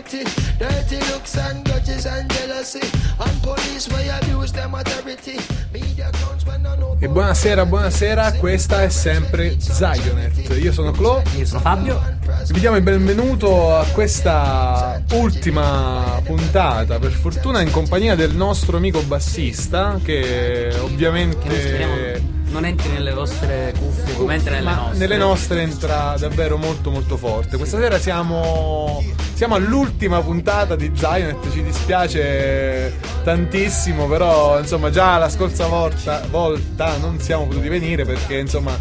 charity. Dirty looks and grudges and jealousy. And police will abuse them authority. Media clowns when I know. E buonasera, questa è sempre Zionet. Io sono Clo. Io sono Fabio. Vi diamo il benvenuto a questa ultima puntata, per fortuna in compagnia del nostro amico bassista, che ovviamente... Che noi speriamo non entri nelle vostre cuffie come entra nelle nostre. Nelle nostre entra davvero molto molto forte. Questa sera siamo all'ultima puntata di Zionet, ci dispiace tantissimo, però insomma già la scorsa volta non siamo potuti venire perché insomma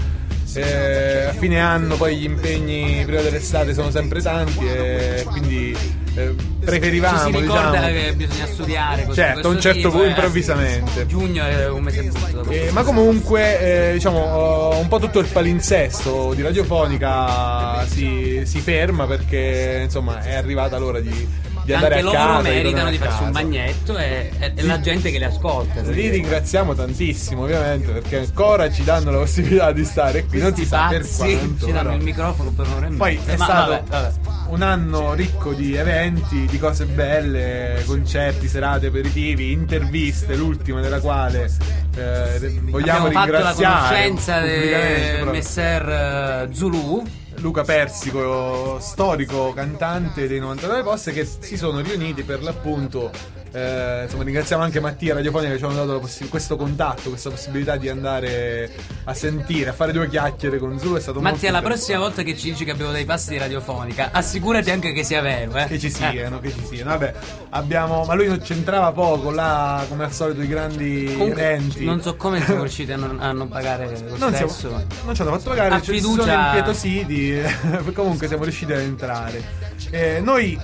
a fine anno poi gli impegni prima dell'estate sono sempre tanti e quindi preferivamo, ci si ricorda, diciamo, che bisogna studiare certo, a un certo punto improvvisamente. Giugno è un mese brutto. Ma comunque diciamo un po' tutto il palinsesto di Radiofonica si ferma perché insomma è arrivata l'ora di andare anche a casa. Loro meritano di farsi casa. un bagnetto e la gente che li ascolta. Li ringraziamo tantissimo ovviamente perché ancora ci danno la possibilità di stare qui, non si sa per quanto, ci danno però. il microfono per un'ora e mezza. Poi è stato un anno ricco di eventi, di cose belle, concerti, serate, aperitivi, interviste, l'ultima della quale vogliamo abbiamo fatto la ringraziare conoscenza del messer Zulu, Luca Persico, storico cantante dei 99 Posse, che si sono riuniti per l'appunto. Insomma, ringraziamo anche Mattia Radiofonica che ci hanno dato questo contatto, questa possibilità di andare a sentire, a fare due chiacchiere con Zulu. È stato Mattia, molto la prossima volta che ci dici che abbiamo dei passi di Radiofonica, assicurati anche che sia vero, che ci siano. Vabbè, ma lui non c'entrava poco là, come al solito, i grandi eventi. Non so come siamo riusciti a non pagare lo stesso. Non ci hanno fatto pagare, a ci fiducia... sono impietositi. Comunque siamo riusciti ad entrare. Noi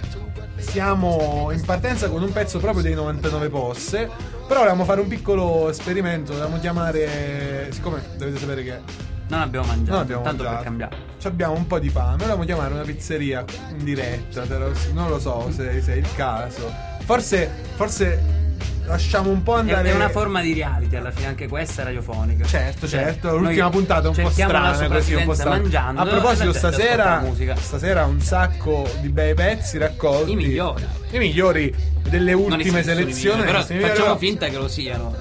siamo in partenza con un pezzo proprio dei 99 Posse, però volevamo fare un piccolo esperimento, volevamo chiamare, siccome dovete sapere che non abbiamo mangiato, tanto per cambiare. Abbiamo un po' di fame, volevamo chiamare una pizzeria in diretta, non lo so se è il caso. Forse lasciamo un po' andare. È una forma di reality alla fine, anche questa radiofonica. Certo, l'ultima puntata è un po' strana, così un po' strana. Mangiando. A proposito, stasera un sacco di bei pezzi raccolti. I migliori delle ultime selezioni. Però facciamo finta che lo siano.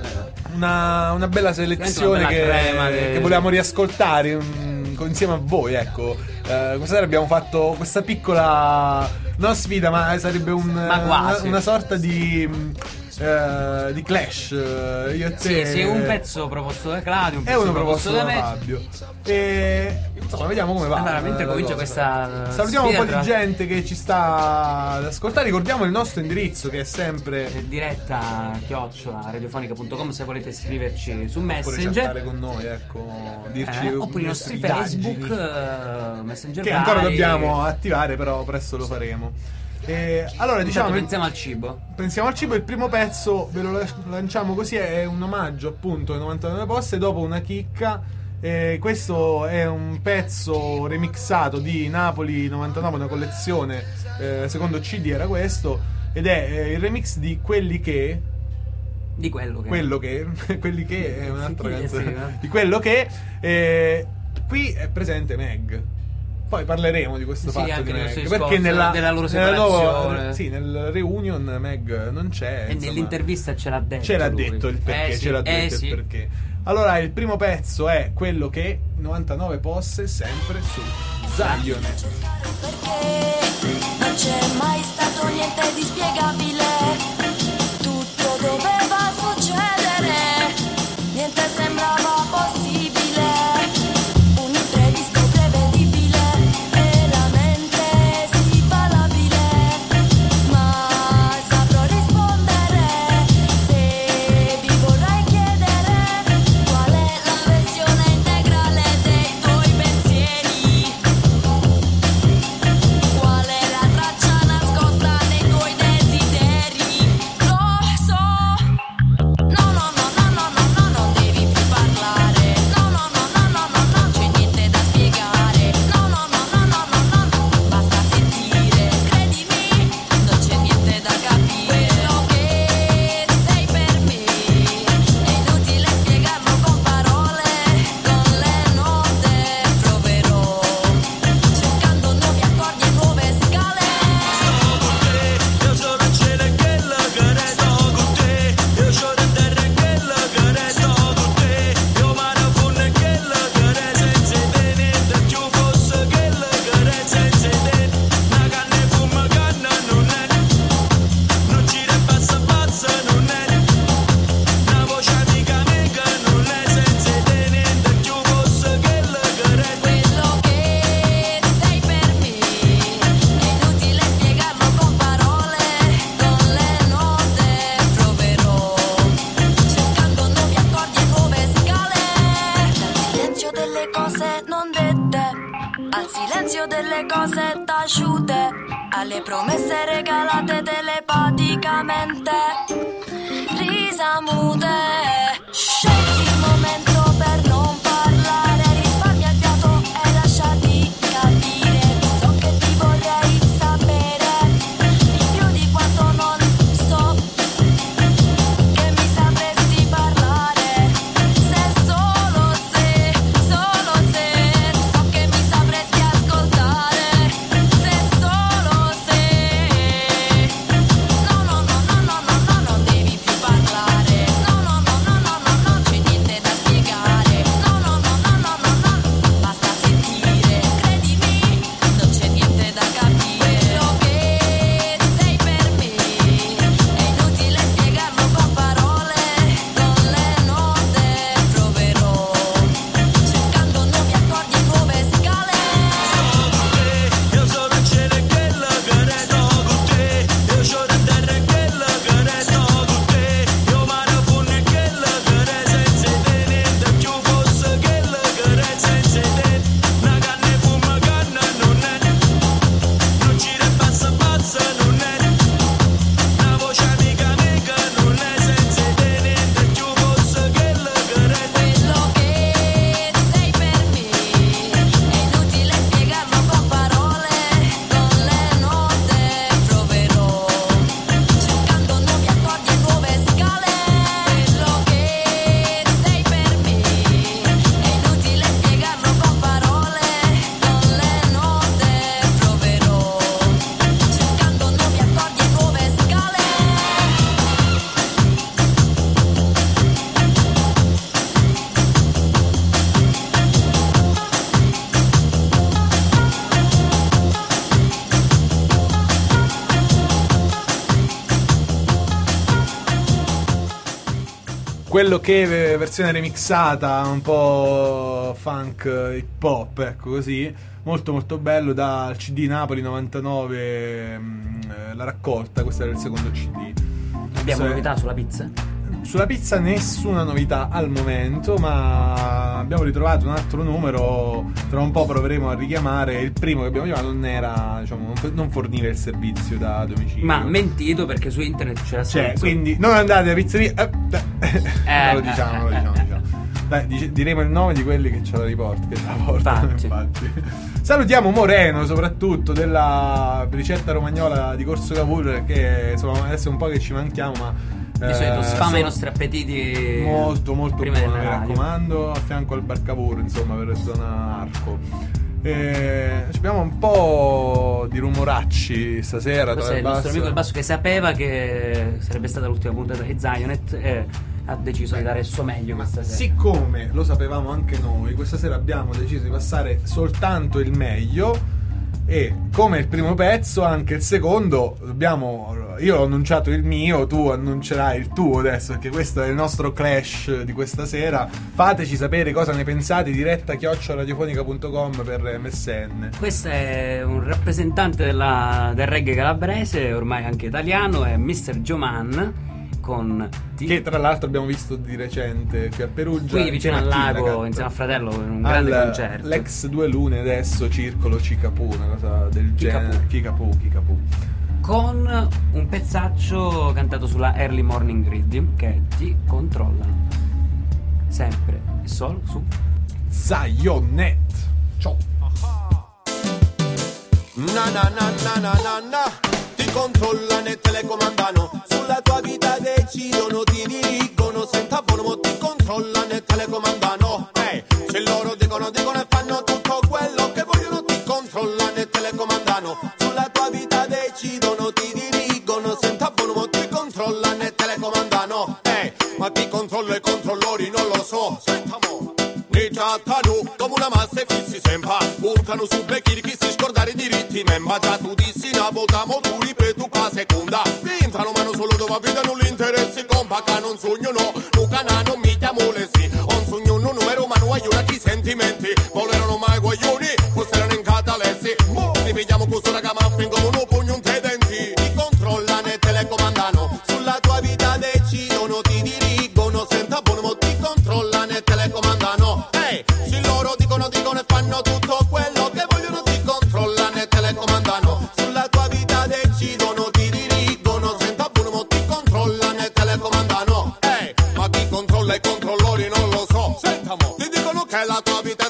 Una bella selezione che volevamo riascoltare insieme a voi, ecco. Questa sera abbiamo fatto questa piccola, non sfida, ma sarebbe una sorta di Clash, io e te. Sì, un pezzo proposto da Claudio, un e pezzo uno proposto da me. Fabio. E insomma, vediamo come va. Allora, mentre comincia questa salutiamo un po' di gente che ci sta ad ascoltare. Ricordiamo il nostro indirizzo, che è sempre diretta @radiofonica.com se volete scriverci su Messenger, oppure chattare con noi, ecco, dirci oppure i nostri Facebook, Messenger, che ancora dobbiamo attivare, però presto lo faremo. Allora, diciamo, pensiamo al cibo. Il primo pezzo ve lo lanciamo così, è un omaggio appunto ai 99 Posse dopo una chicca. Questo è un pezzo remixato di Napoli 99, una collezione, secondo CD era questo, ed è il remix di Quelli che. Di quelli che è un'altra canzone. Sì. Di quello che qui è presente Meg. Poi parleremo di questo fatto di Meg, perché della loro separazione. nel reunion Meg non c'è. E nell'intervista ce l'ha detto. Ce l'ha detto il perché. Il perché. Allora, il primo pezzo è Quello che 99 Posse, sempre su Zionet. Perché non c'è mai stato niente di spiegabile. Tutto doveva succedere. Niente sembrava possibile. Qual è la traccia nascosta dei tuoi desideri? delle cose taciute, alle promesse regalate telepaticamente, risa mute. Scegli il momento per non parlare, risparmia il fiato e lasciati capire. So che ti vorrei sapere di più di quanto non so, che mi sapresti parlare, se solo se so che mi sapresti ascoltare, se solo se no, non devi più parlare, no, c'è niente da spiegare, no, basta sentire, credimi, non c'è niente da capire. Quello che sei per me è inutile spiegarlo con parole, con le note proverò, cercando nuovi accordi e nuove scale. Io sono il cielo e quello che resto con te, io sono in terra e quello che resto con te, io mare funno e quello che re senza te, niente più fosse quello che re senza te, una canna e fuma canna non è, non gira e passa non è, una voce amica non è, senza te niente più fosse quello che re. Quello che sei per me è inutile spiegarlo con parole, con le note proverò, cercando nuovi accordi e nuove scale. Quello che sei per me è inutile spiegarlo con parole, con le note proverò, cercando nuovi accordi e nuove scale. Quello che versione remixata, un po' funk hip hop, ecco così, molto molto bello, dal CD Napoli 99, la raccolta, questo era il secondo CD. Abbiamo novità sulla pizza? Sulla pizza nessuna novità al momento, ma abbiamo ritrovato un altro numero, tra un po' proveremo a richiamare. Il primo che abbiamo chiamato non era, diciamo, non forniva il servizio da domicilio. Ma mentito, perché su internet c'era Cioè, quindi non andate a pizzeria. Non lo diciamo. Dai, diremo il nome di quelli che ce la riportano, che ce la portano, infatti. Salutiamo Moreno, soprattutto della ricetta romagnola di Corso Cavour, che insomma adesso è un po' che ci manchiamo, ma di solito sfama i nostri appetiti molto molto prima buono, mi della radio. raccomando, a fianco al bar Cavour, insomma, per zona Arco. Abbiamo un po' di rumoracci stasera. Questo è il nostro amico del basso che sapeva che sarebbe stata l'ultima puntata di Zionet e ha deciso di dare il suo meglio questa sera. Siccome lo sapevamo anche noi, questa sera abbiamo deciso di passare soltanto il meglio. E come il primo pezzo, anche il secondo io ho annunciato il mio, tu annuncerai il tuo adesso, perché questo è il nostro clash di questa sera. Fateci sapere cosa ne pensate, diretta @radiofonica.com per MSN. Questo è un rappresentante del reggae calabrese, ormai anche italiano, è Mr. Joman, che tra l'altro abbiamo visto di recente qui a Perugia, qui vicino al lago, insieme a fratello, in un grande concerto. L'ex Due Lune, adesso Circolo Cicapù, una cosa del genere. Kikapù. Con un pezzaccio cantato sulla Early Morning Rhythm, che Ti controllano. Sempre e solo su Zionet. Ciao. Na. Ti controllano e telecomandano, sulla tua vita decidono, ti dirigono, senza buono ti controllano e telecomandano. Se loro dicono e fanno tutto quello che vogliono, ti controllano e telecomandano, sulla tua vita decidono, ti dirigono, senza buono ti controllano e telecomandano. Ma ti controllo e controllori non lo so, sentamo. Mi trattano come una massa e fissi sempre, buttano su becchi chi si scordare i diritti, memba già tu dissi una votiamo tu ripeto pa seconda, entrano mano solo dove vedono l'interesse, compacca non sogno no, Lucana non mi chiamo lessi, un sogno non numero ma non aiuta chi sentimenti, volerono mai guaglioni, fossero in catalessi, li vediamo questo raga ma fingono un pugno un te denti, ti controllano e telecomandano, sulla tua vita decidono, ti dirigono, senza buono ti controllano e telecomandano. Se loro dicono e fanno tutto quello che vogliono, ti controllano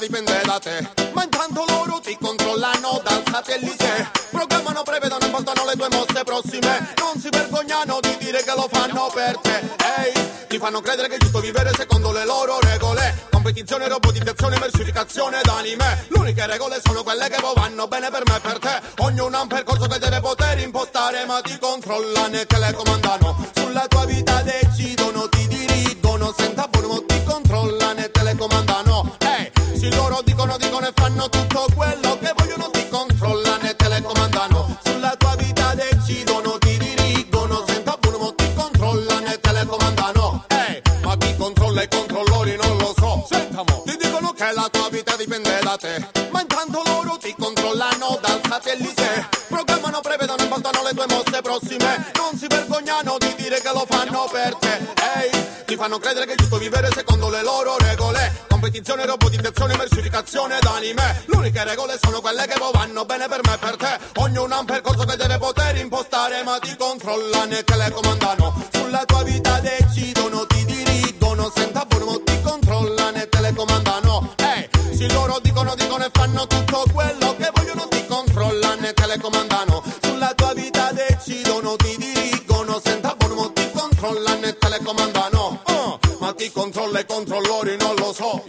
dipende da te. Ma intanto loro ti controllano dal satellite. Programmano, prevedono, impostano le tue mosse prossime. Non si vergognano di dire che lo fanno per te. Ehi, ti fanno credere che è giusto vivere secondo le loro regole. Competizione, robotizzazione, mercificazione d'anime. Le uniche regole sono quelle che vanno bene per me e per te. Ognuno ha un percorso che deve poter impostare, ma ti controllano e telecomandano. Sulla tua vita decidono, ti dirigono, senza buono ti controllano e telecomandano. Sì, loro dicono e fanno tutto quello che vogliono, ti controllano e telecomandano. Sulla tua vita decidono, ti dirigono, senza buono ti controllano e telecomandano. Ma chi controlla i controllori non lo so. Sentamo, ti dicono che la tua vita dipende da te. Ma intanto loro ti controllano dal satellite. Programmano, prevedono, impostano le tue mosse prossime. Non si vergognano di dire che lo fanno per te. Ti fanno credere che è giusto vivere secondo le loro regole. Competizione, robotizzazione, mercificazione d'anime. Le uniche regole sono quelle che vanno bene per me e per te. Ognuno ha un percorso che deve poter impostare, ma ti controllano e telecomandano. Sulla tua vita decidono, ti dirigono, senza buono ti controllano e telecomandano. Sì, loro dicono e fanno tutto quello che vogliono, ti controllano e telecomandano. Sulla tua vita decidono, ti dirigono, senza buono ti controllano e telecomandano. Ma ti controlla i controllori non lo so.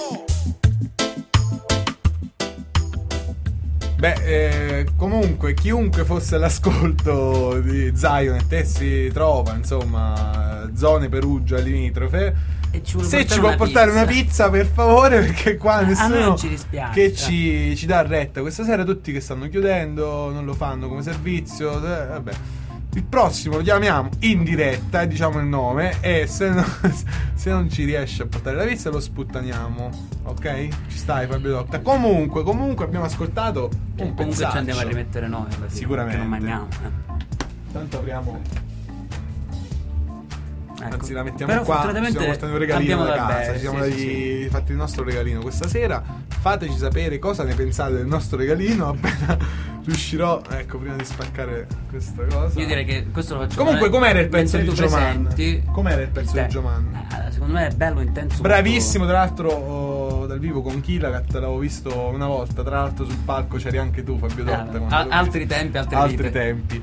Comunque chiunque fosse all'ascolto di Zionet e si trova insomma zone Perugia limitrofe, se ci può portare una pizza per favore, perché qua nessuno non ci dispiace, che ci dà retta questa sera. Tutti che stanno chiudendo non lo fanno come servizio, vabbè. Il prossimo lo chiamiamo in diretta, diciamo il nome, e se non ci riesce a portare la pizza lo sputtaniamo, ok? Ci stai, Fabio Docta? Comunque abbiamo ascoltato un Comunque pezzaccio. ci andiamo a rimettere noi alla fine, Sicuramente. che non mangiamo. Tanto apriamo, Ecco. anzi la mettiamo Però qua, ci fortunatamente siamo portati un regalino da abbiamo da casa, bere, ci siamo sì. fatti il nostro regalino questa sera. Fateci sapere cosa ne pensate del nostro regalino appena riuscirò, ecco, prima di spaccare questa cosa. Io direi che questo lo facciamo. Comunque com'era il pezzo di Gioman? Presenti. Com'era il pezzo di Gioman? Secondo me è bello, intenso. Bravissimo, tra l'altro dal vivo con Kilagat l'avevo visto una volta, tra l'altro sul palco c'eri anche tu, Fabio Dotta. Altri tempi, altre vite. tempi.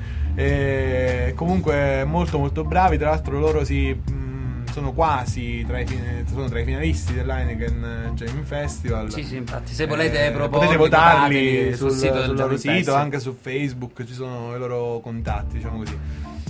Comunque molto molto bravi, tra l'altro loro sono quasi tra i finalisti dell'Heineken Jamming Festival. Sì, infatti, se volete potete votarli votateli sul sito del loro Jamming sito, Fest. anche su Facebook ci sono i loro contatti, diciamo così.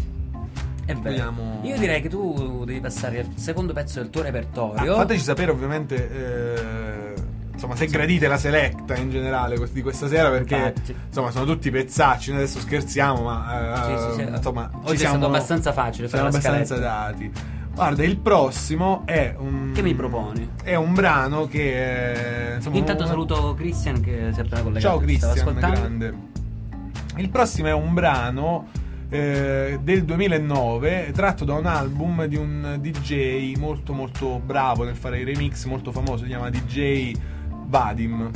È vero. Io direi che tu devi passare al secondo pezzo del tuo repertorio. Fateci sapere ovviamente insomma se gradite la selecta in generale di questa sera, perché Infatti. insomma sono tutti pezzacci. Noi adesso scherziamo, ma Sì. insomma Oggi è stato abbastanza facile fare siamo la abbastanza scaletta. dati. Guarda, il prossimo è un... Che mi proponi? È un brano che insomma, Intanto saluto Christian che si è appena collegato. Ciao Stava Christian, ascoltando. grande. Il prossimo è un brano del 2009, tratto da un album di un DJ molto molto bravo nel fare i remix, molto famoso, si chiama DJ Vadim.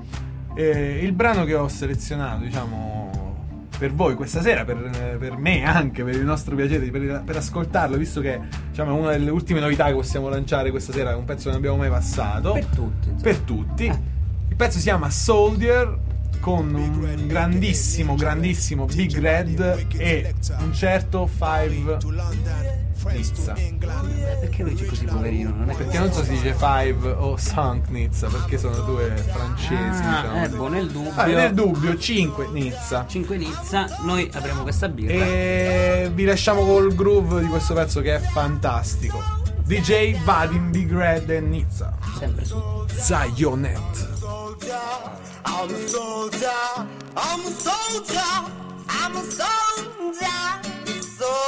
Il brano che ho selezionato, diciamo, per voi questa sera, per me anche, per il nostro piacere, per ascoltarlo, visto che diciamo, è una delle ultime novità che possiamo lanciare questa sera, è un pezzo che non abbiamo mai passato. Per tutti, insomma. Per tutti. Il pezzo si chiama Soldier, con un grandissimo Big Red e un certo Five Nizza. Perché lui dice così poverino? Non è Perché non so se dice Five o Sunk Nizza, perché sono due francesi, diciamo. Nel dubbio. Nel dubbio 5 Nizza. 5 Nizza, noi apriamo questa birra. E vi lasciamo col groove di questo pezzo che è fantastico. DJ Vadim, Big Red e Nizza. Sempre su Zionet. I'm a soldier, I'm a soldier, I'm a soldier,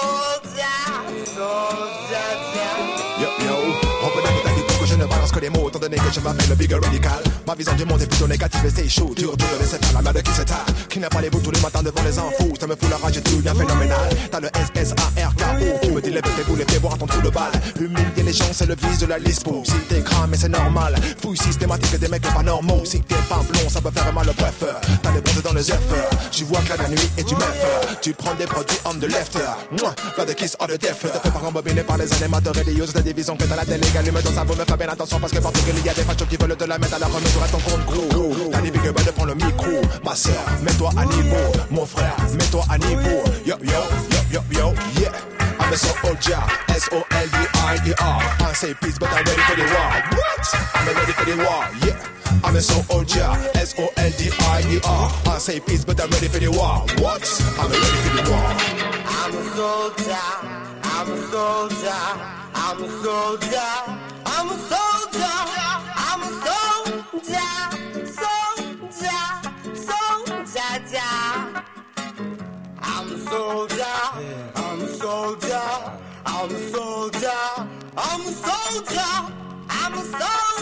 soldier. Yo, open up the que je ne balance que les mots, étant donné que je m'appelle le big radical. Ma vision du monde est plutôt négative et c'est chaud. Dur de laisser faire la merde qui s'étale. Qui n'a pas les bouts tous les matins devant les infos. Ça me fout la rage et tout bien phénoménal. T'as le SSARKO qui me dit lève tes boules et fais boire ton trou de balle. Humilier les gens, c'est le vice de la lispo. Si t'es cramé, c'est normal. Fouille systématique des mecs pas normaux. Si t'es pas blond, ça peut faire mal au bref. T'as les bronzés dans les œufs. Tu vois que la nuit et tu meufs. Tu prends des produits hommes de left. Pas de kiss or de def. Te fais pas rembobiner par les animateurs et les yeux de division que dans la télé. Allume ton cerveau, me fais bien attention parce presque partout qu'il y a des fachos qui veulent te la mettre à la remise à ton compte gros. T'as des big de prendre le micro. Ma soeur, mets-toi à niveau. Mon frère, mets-toi à niveau. Yo, yo, yo, yo, yo, yeah. I'm a soldier, S-O-L-D-I-E-R. I say peace, but I'm ready for the war. What? I'm ready for the war, yeah. I'm a soldier, S-O-L-D-I-E-R. I say peace, but I'm ready for the war. What? I'm ready for the war. I'm a soldier, I'm a soldier, I'm a soldier, I'm a soldier, I'm a soldier, soldier. I'm a soldier, I'm a soldier, I'm a soldier, I'm a soldier, I'm a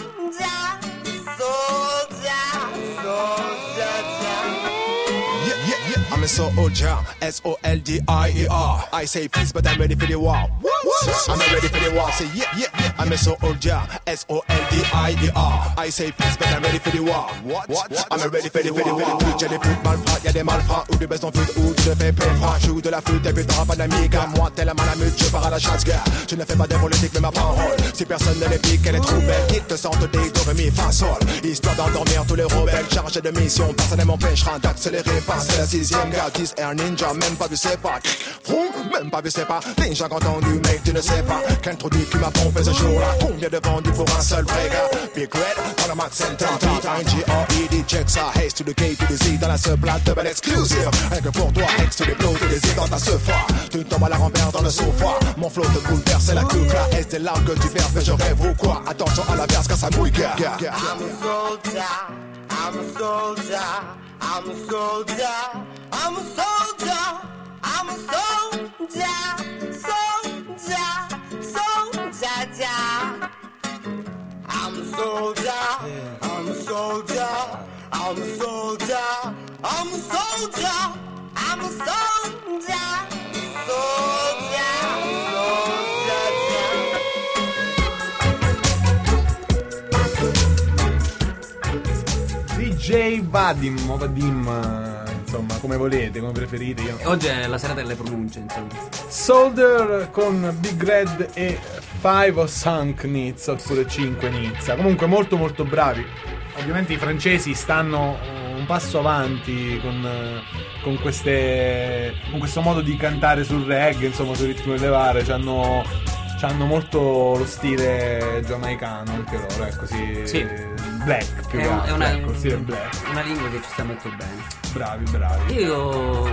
soldier. I'm a soldier, S-O-L-D-I-E-R. I say peace, but I'm ready for the war. What? I'm ready for the war. Say yeah, yeah, yeah. I'm a soldier, S-O-L-D-I-E-R. I say peace, but I'm ready for the war. What? I'm ready for the war. J'ai des putes malfrats, y'a des malfrats. Ou des baisses en flûte, ou tu te fais péfra. Joue de la flûte et puis t'auras pas d'amique. Moi, tellement la mute, je pars à la chasse, gars. Je ne fais pas des politiques, mais ma parole. Si personne ne les pique, elle est trop belle. Ils te sentent des do, mi, fa, sol. Histoire d'endormir tous les rebelles. Chargés de mission, personne ne m'empêchera d'accélérer. Passer la 6ème gars, 10 Air Ninja, même pas vu c'est pas. Même pas vu c'est pas. Ninja quand on du mec, tu ne sais pas. Quel trou qui m'a pompé ce jour-là. Combien de vendus pour un seul vrai gars. Big Red, dans la Max Center. T-I-N-G-R-E-D, check ça. Haze to the K to the Z, dans la seule plate, double exclusive. Rien que pour toi, X to the blow to the Z dans ta sofa. Tu tombes à la renvers dans le sofa. Mon flow te bouleverse, la coupe là. Est-ce des larmes que tu verses, mais je rêve ou quoi? Attention à la verse quand ça mouille, gars. I'm a soldier, I'm a soldier, I'm a soldier, I'm a soldier, I'm a soldier, soldier. I'm a soldier, I'm a soldier, I'm a soldier, I'm a soldier, I'm a soldier, DJ Vadim o Vadim, insomma, come volete, come preferite. Io. Oggi è la serata delle pronunce, insomma. Soldier con Big Red e 5 o Sunk Nizza, oppure 5 Nizza. Comunque molto molto bravi. Ovviamente i francesi stanno un passo avanti con questo modo di cantare sul reggae, insomma, sul ritmo elevare. C'hanno molto lo stile giamaicano anche loro, ecco, sì. Black più che altro, ecco, stile black. Una lingua che ci sta molto bene. Bravi. Io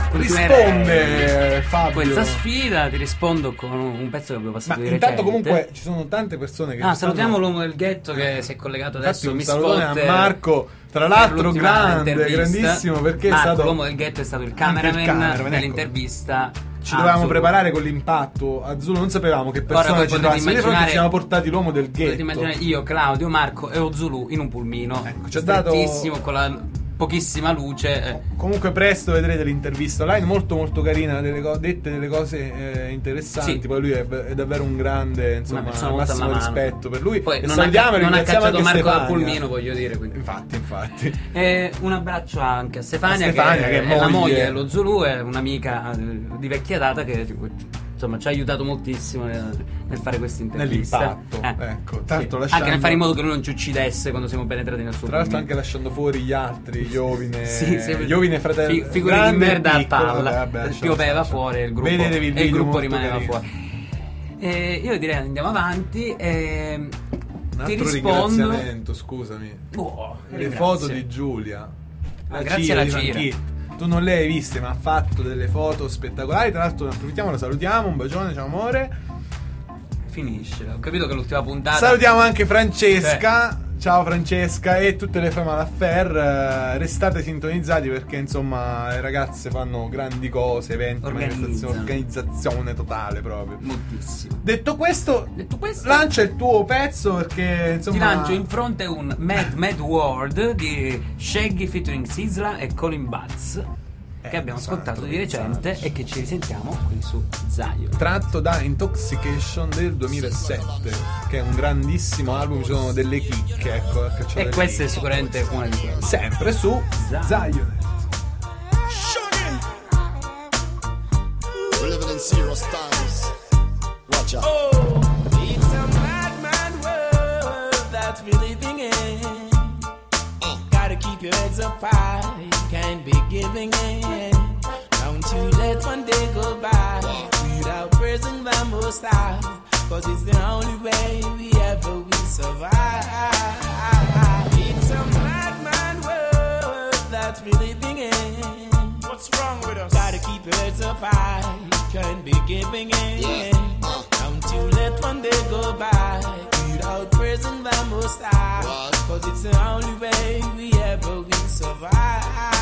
risponde Fabio questa sfida, ti rispondo con un pezzo che abbiamo passato di intanto recente. Comunque ci sono tante persone che salutiamo l'uomo del ghetto che si è collegato adesso. Un salutone a Marco, tra l'altro grandissimo, perché Marco, è stato l'uomo del ghetto è stato il cameraman dell'intervista. Ci dovevamo preparare con l'impatto. Azzurro non sapevamo che persone ci trovassimo di fronte, ci siamo portati l'uomo del ghetto. Potete immaginare io, Claudio, Marco e Ozulu in un pulmino, ecco, ci ha dato con la pochissima luce. Comunque presto vedrete l'intervista online, molto molto carina, dette delle cose interessanti. Sì. Poi lui è davvero un grande, insomma, massimo rispetto per lui. Poi e non ha cacciato Marco dal pulmino, voglio dire, quindi. Infatti. Un abbraccio anche a Stefania che è la moglie dello Zulu, è un'amica di vecchia data che insomma ci ha aiutato moltissimo nel fare questa intervista. Nell'impatto, ecco. Tanto sì. Anche nel fare in modo che lui non ci uccidesse quando siamo penetrati nel suo tra l'altro anche lasciando fuori gli altri, Iovine sì, fratelli, figure di merda a palla. Vabbè, pioveva fuori il gruppo e il gruppo rimaneva fuori. Io direi andiamo avanti e un ti altro rispondo. ringraziamento, scusami. Le foto di Giulia. Grazie alla Gira. Tu non le hai viste, ma ha fatto delle foto spettacolari. Tra l'altro, ne approfittiamo, la salutiamo. Un bacione, ciao amore. Finisce. Ho capito che l'ultima puntata. Salutiamo anche Francesca. Ciao Francesca e tutte le Female Affair. Restate sintonizzati perché insomma le ragazze fanno grandi cose, eventi, organizzazione totale proprio. Moltissimo. Detto questo, lancia il tuo pezzo perché insomma ti lancio in fronte un Mad World di Shaggy featuring Sizzla e Colin Butts che abbiamo ascoltato di recente e che ci risentiamo qui su Zion, tratto da Intoxication del 2007, che è un grandissimo album. Ci sono delle chicche, ecco, e questa è sicuramente una di quelle, sempre su Zion. We're living in serious times. Watch out. It's a mad world. giving in. Don't you let one day go by without praising the Most High, 'cause it's the only way we ever will survive. It's a mad world that we're living in. What's wrong with us? Gotta keep your heads up high, can't be giving in. Don't you let one day go by without praising the Most High, 'cause it's the only way we ever will survive.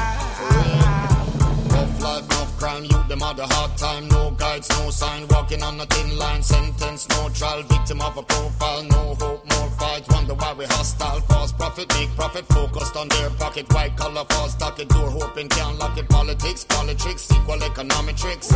Rough life, rough crime, youth, them had a hard time. No guides, no sign, walking on a thin line. Sentence, no trial, victim of a profile. No hope, more fight, wonder why we hostile. False profit, make profit, focused on their pocket. White collar, false stocket, door hoping can't lock it. Politics, politics, equal economic tricks.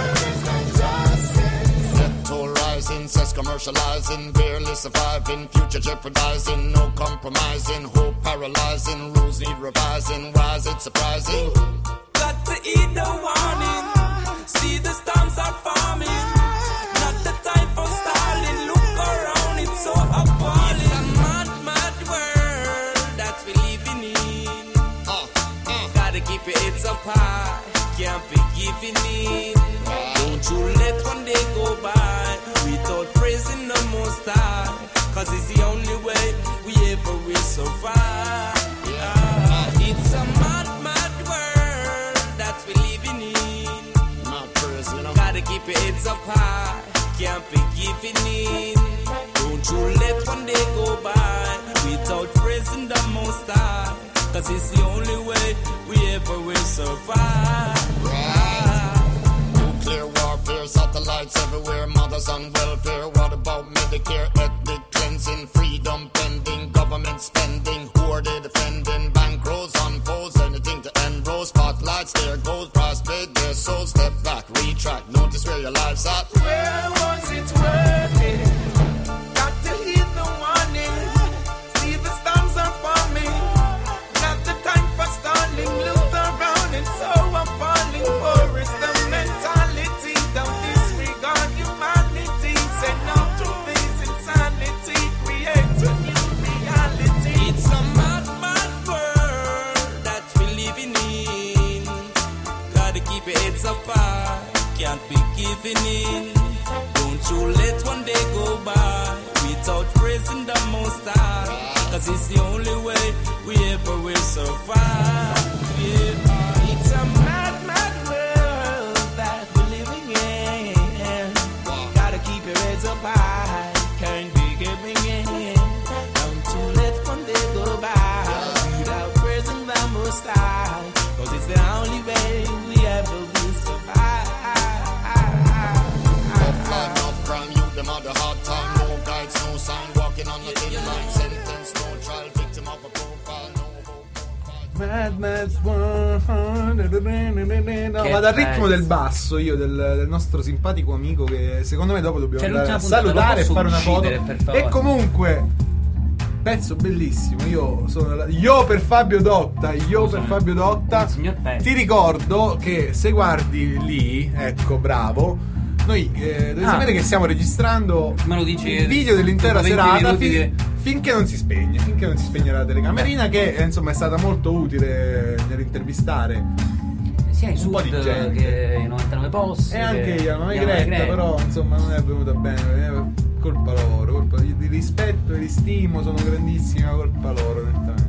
Debt toll rising, cess commercializing. Barely surviving, future jeopardizing. No compromising, hope paralyzing. Rules need revising, why is it surprising? Got to eat the warning. See the storms are forming. Not the time for stalling. Look around, it's so appalling. It's a mad world that we living in. Gotta keep your heads up high. Can't be giving in. Don't you let one day go by without praising the Most High, 'cause it's the only way we ever will survive. It's a mad world that we living in. Gotta keep your heads up high, can't be giving in. Don't you let one day go by without praising the Most High, 'cause it's the only way we ever will survive. Nuclear warfare, satellites everywhere, mothers on welfare. What about Medicare, ethnic cleansing, freedom pending, government spending, who are they defending? Bankrolls on poles, anything to enroll. Spotlights, there goes prospect, their soul. Step back, retract, notice where your life's at. Where was it worth it? Got to heed the warning. See the storms are forming. Not the time for stalling. Look around, it's so appalling. War is the mentality. Don't disregard humanity. Say no to this insanity. Create a new reality. It's a mad world that we're living in. Gotta keep your heads up high, can't be giving in. Don't you let one day go by without praising the Most High, 'cause it's the only way we ever will survive. Yeah. It's a mad world that we're living in. Gotta keep your heads up high, can't be giving in. Don't you let one day go by without praising the Most High, 'cause it's the only way we ever will survive. Life, rough crime, youth, them had a hard time. No guides, no sign, walking on a thin line. Sentence, no trial, victim of a profile. No hope, No, vado al ritmo del basso io del nostro simpatico amico, che secondo me dopo dobbiamo andare a salutare e fare una foto. E comunque pezzo bellissimo. Io per Fabio Dotta. Ti ricordo che se guardi lì, ecco, bravo. Noi devi sapere che stiamo registrando il video dell'intera serata finché non si spegne la telecamerina, che insomma è stata molto utile nell'intervistare sia i un po' di gente, che i 99 posti e anche io, non è Gretta, però insomma non è venuta bene, colpa loro, colpa di rispetto e di stimo, sono grandissima, colpa loro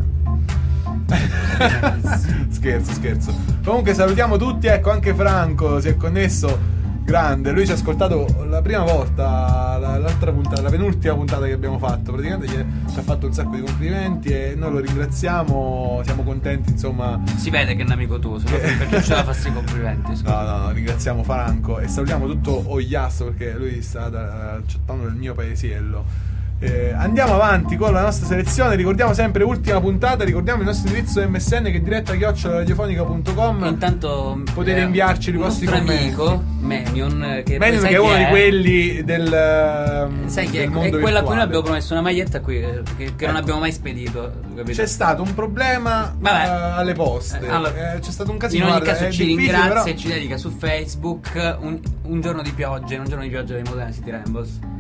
scherzo. Comunque salutiamo tutti, ecco, anche Franco si è connesso. Grande, lui ci ha ascoltato la prima volta, l'altra puntata, la penultima puntata che abbiamo fatto. Praticamente ci ha fatto un sacco di complimenti e noi lo ringraziamo, siamo contenti, insomma. Si vede che è un amico tuo, perché ce la fa sti complimenti. No, ringraziamo Franco e salutiamo tutto Ogliasso, perché lui sta accettando nel mio paesiello. Andiamo avanti con la nostra selezione. Ricordiamo sempre ultima puntata. Ricordiamo il nostro indirizzo MSN, che è diretta@radiofonica.com. Intanto potete inviarci i vostri commenti. Amico Menion, che è uno di quelli del sai chi del è? mondo è quella a cui noi virtuale. abbiamo promesso una maglietta qui, che non abbiamo mai spedito, capito? C'è stato un problema alle poste. C'è stato un casino. In ogni caso ci ringrazia però... e ci dedica su Facebook un giorno di pioggia. In un giorno di pioggia di Modena City Rainbows.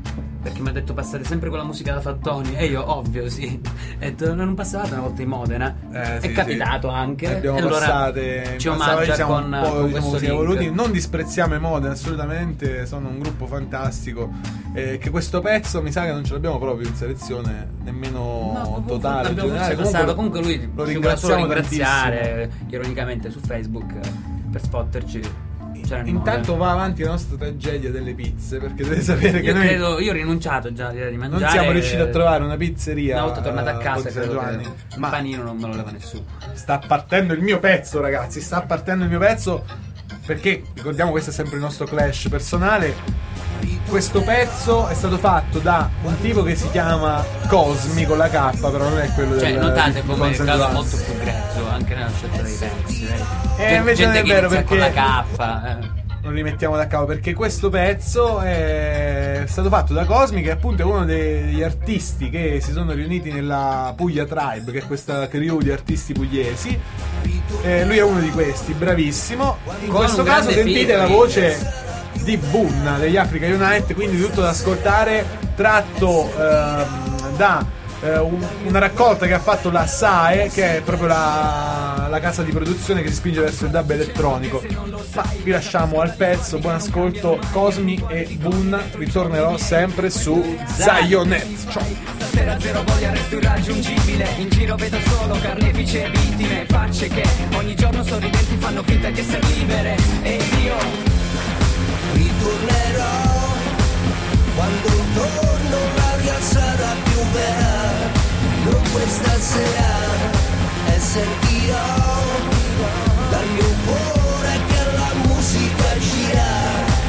perché mi ha detto passate sempre con la musica da Fattoni, e io ovvio sì, ho detto non passavate una volta in Modena, sì, è capitato anche, abbiamo e allora passate, ci omaggia siamo con, un po', con diciamo, questo evoluti. link. Non disprezziamo i Modena assolutamente, sono un gruppo fantastico, che questo pezzo mi sa che non ce l'abbiamo proprio in selezione nemmeno totale, l'abbiamo generale. passato. Comunque lui lo ci vuole solo ringraziamo ringraziare ironicamente su Facebook per spotterci. Intanto va avanti la nostra tragedia delle pizze, perché dovete sapere che io ho rinunciato già all'idea di mangiare, non siamo riusciti a trovare una pizzeria. Una volta tornato a casa credo che ma il panino non me lo leva nessuno. Sta partendo il mio pezzo, ragazzi, sta partendo il mio pezzo, perché ricordiamo, questo è sempre il nostro clash personale. Questo pezzo è stato fatto da un tipo che si chiama Cosmi con la K, però non è quello cioè, del notate come è Guns N' caso Roses. molto più grezzo anche nella scelta dei pezzi. Invece non è vero, perché con la K. Non li mettiamo da capo, perché questo pezzo è stato fatto da Cosmi, che appunto è uno degli artisti che si sono riuniti nella Puglia Tribe, che è questa crew di artisti pugliesi. Lui è uno di questi, bravissimo. In Con questo un caso grande sentite la featuring. voce di Bunna degli Africa Unite, quindi tutto da ascoltare, tratto da una raccolta che ha fatto la SAE, che è proprio la casa di produzione che si spinge verso il dub elettronico. Ma vi lasciamo al pezzo, buon ascolto, Cosmi e Bunna. Ritornerò sempre su Zionet. Ciao. Stasera zero voglia, resto irraggiungibile. In giro vedo solo carnefici e vittime, facce che ogni giorno sorridenti fanno finta di essere libere. E io ritornerò quando intorno l'aria sarà più vera, non questa sera, e sentirò dal mio cuore che la musica gira.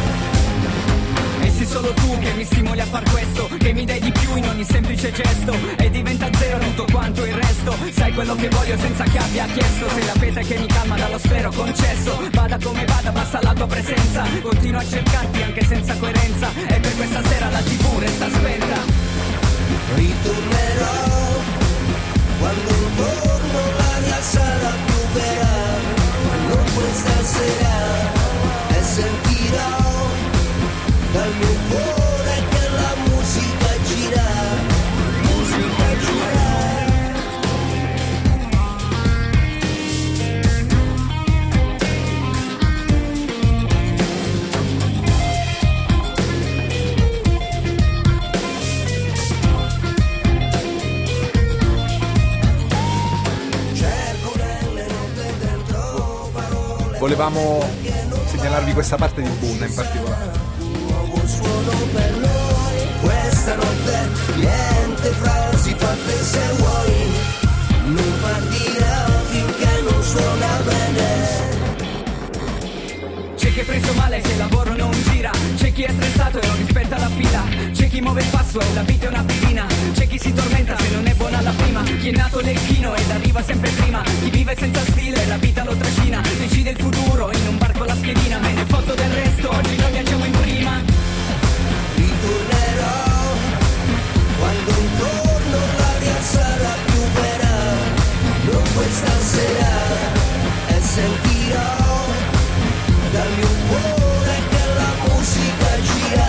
e sei solo tu che mi stimoli a far questo, che mi dai di più in ogni semplice gesto, e diventa zero tutto quanto il resto. Sai quello che voglio senza che abbia chiesto, sei la pietra che mi calma dallo spero concesso. Vada come vada, basta la tua presenza, continuo a cercarti anche senza coerenza, e per questa sera la TV resta spenta. Ritornerò quando intorno l'aria sarà più vera, non questa sera, e sentirò dal mio cuore che la musica gira, musica gira. Volevamo segnalarvi questa parte di Bunna in particolare. Nuovo suono per noi, questa notte niente frasi fatte se vuoi, non partirà finché non suona bene. C'è chi è preso male se il lavoro non gira, c'è chi è stressato e non rispetta la fila, c'è chi muove il passo e la vita è una pedina, c'è chi si tormenta se non è buona la prima, chi è nato lecchino ed arriva sempre prima, chi vive senza stile la vita lo trascina, decide il futuro in un barco alla schedina, me ne foto del resto, oggi noi viaggiamo in prima. Ritornerò quando intorno l'aria sarà più vera, non questa sera, e sentirò dal mio cuore che la musica gira.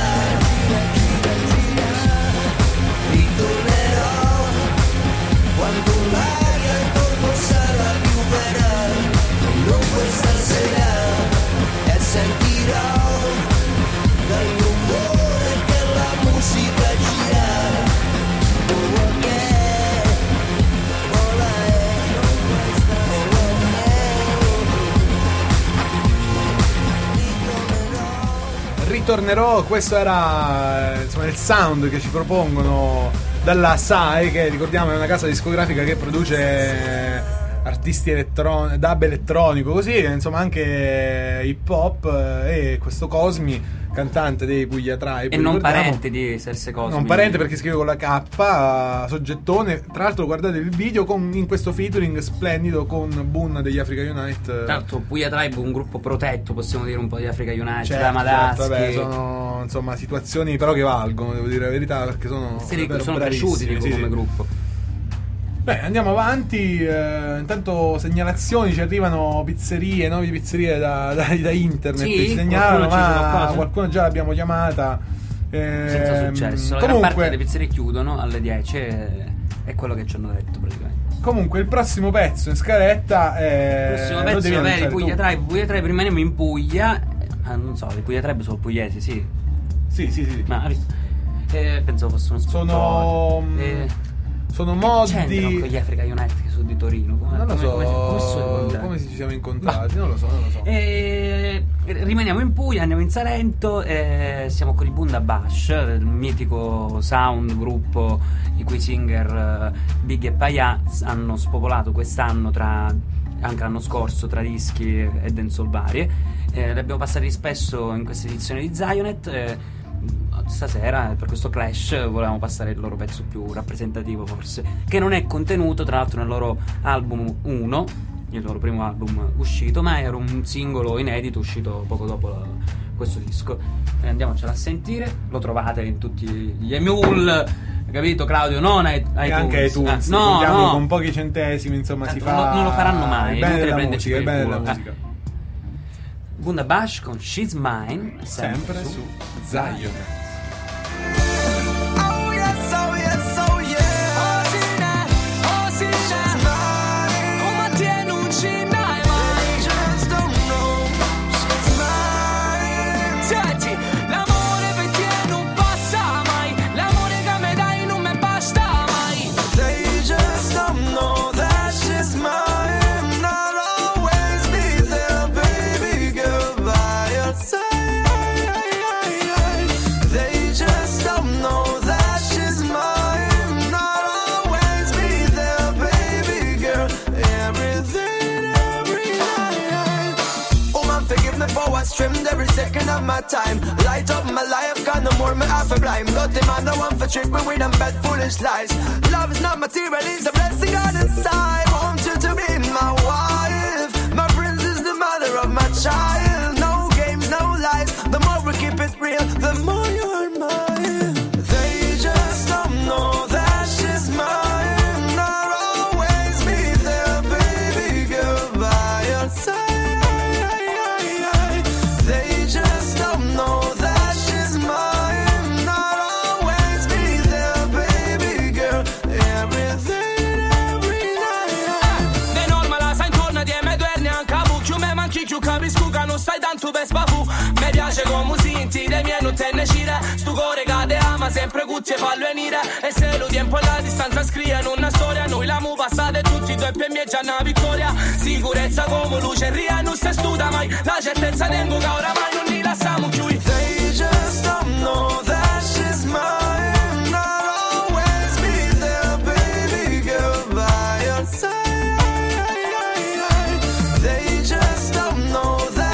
Ritornerò quando l'aria intorno sarà più vera, non questa sera, e sentirò dal mio cuore che la musica gira. Oh, yeah. Oh, Ritornerò, questo era insomma il sound che ci propongono dalla SAE, che ricordiamo è una casa discografica che produce artisti dub elettronico, così, insomma anche hip hop, e questo Cosmi, cantante dei Puglia Tribe, e non ricordiamo. parente di Serse Cosmi. Non parente perché scrive con la K, soggettone. Tra l'altro guardate il video in questo featuring splendido con Bunna degli Africa Unite. Tra l'altro Puglia Tribe, un gruppo protetto, possiamo dire, un po' di Africa Unite, Certo, da Madaschi. vabbè, sono insomma situazioni però che valgono, devo dire la verità, perché sono sono cresciuti dico, come gruppo. Beh, andiamo avanti. Intanto segnalazioni, ci arrivano pizzerie, nuove pizzerie da internet, Sì, ci segnalano, qualcuno ci ma sono qua, sì. qualcuno già l'abbiamo chiamata senza successo. La gran parte delle pizzerie chiudono alle 10 è quello che ci hanno detto praticamente. Comunque il prossimo pezzo in scaletta è... Il prossimo pezzo è Puglia Tribe, rimaniamo in Puglia. Non so, i Puglia Tribe sono pugliesi, sì. Sì. Ma pensavo fossero sono modi c'entrano con gli Africa United che sono di Torino. Non lo so come ci siamo incontrati, non lo so. Rimaniamo in Puglia, andiamo in Salento, siamo con i Bunda Bash, il mitico sound gruppo i cui singer Big e Paya hanno spopolato quest'anno anche l'anno scorso tra dischi e dancehall varie. Li abbiamo passati spesso in questa edizione di Zionet. Stasera per questo clash volevamo passare il loro pezzo più rappresentativo, forse, che non è contenuto tra l'altro nel loro album 1, il loro primo album uscito, ma era un singolo inedito uscito poco dopo questo disco. Andiamocela a sentire, lo trovate in tutti gli emul, capito Claudio? Non iTunes. E anche iTunes, no. Con pochi centesimi, insomma, tanto si fa. Non lo faranno mai, il bene della musica. Bunda Bash con She's Mine, sempre su Zion. Trimmed every second of my time. Light up my life, got no more me half a blind. Dirty man, no one for trick me with them bad foolish lies. Love is not material, it's a blessing God inside. Want you to be my wife. My prince is the mother of my child. No games, no lies. The more we keep it real, the more you are mine. They just don't know that she's mine. I'll always be there, baby girl, by your side. Non stai tanto per spavu. Mi piace come senti dei miei non te ne cire. Stu core cade ama sempre cucci e fallo venire. E se lo tempo alla distanza scrive in una storia. Noi la mu passate tutti due per me già una vittoria. Sicurezza come luce ria non si studa mai. La certezza tengo che oramai non li lasciamo più. They just don't know that she's mine. I'll always be there, baby girl, by your side. They just don't know that.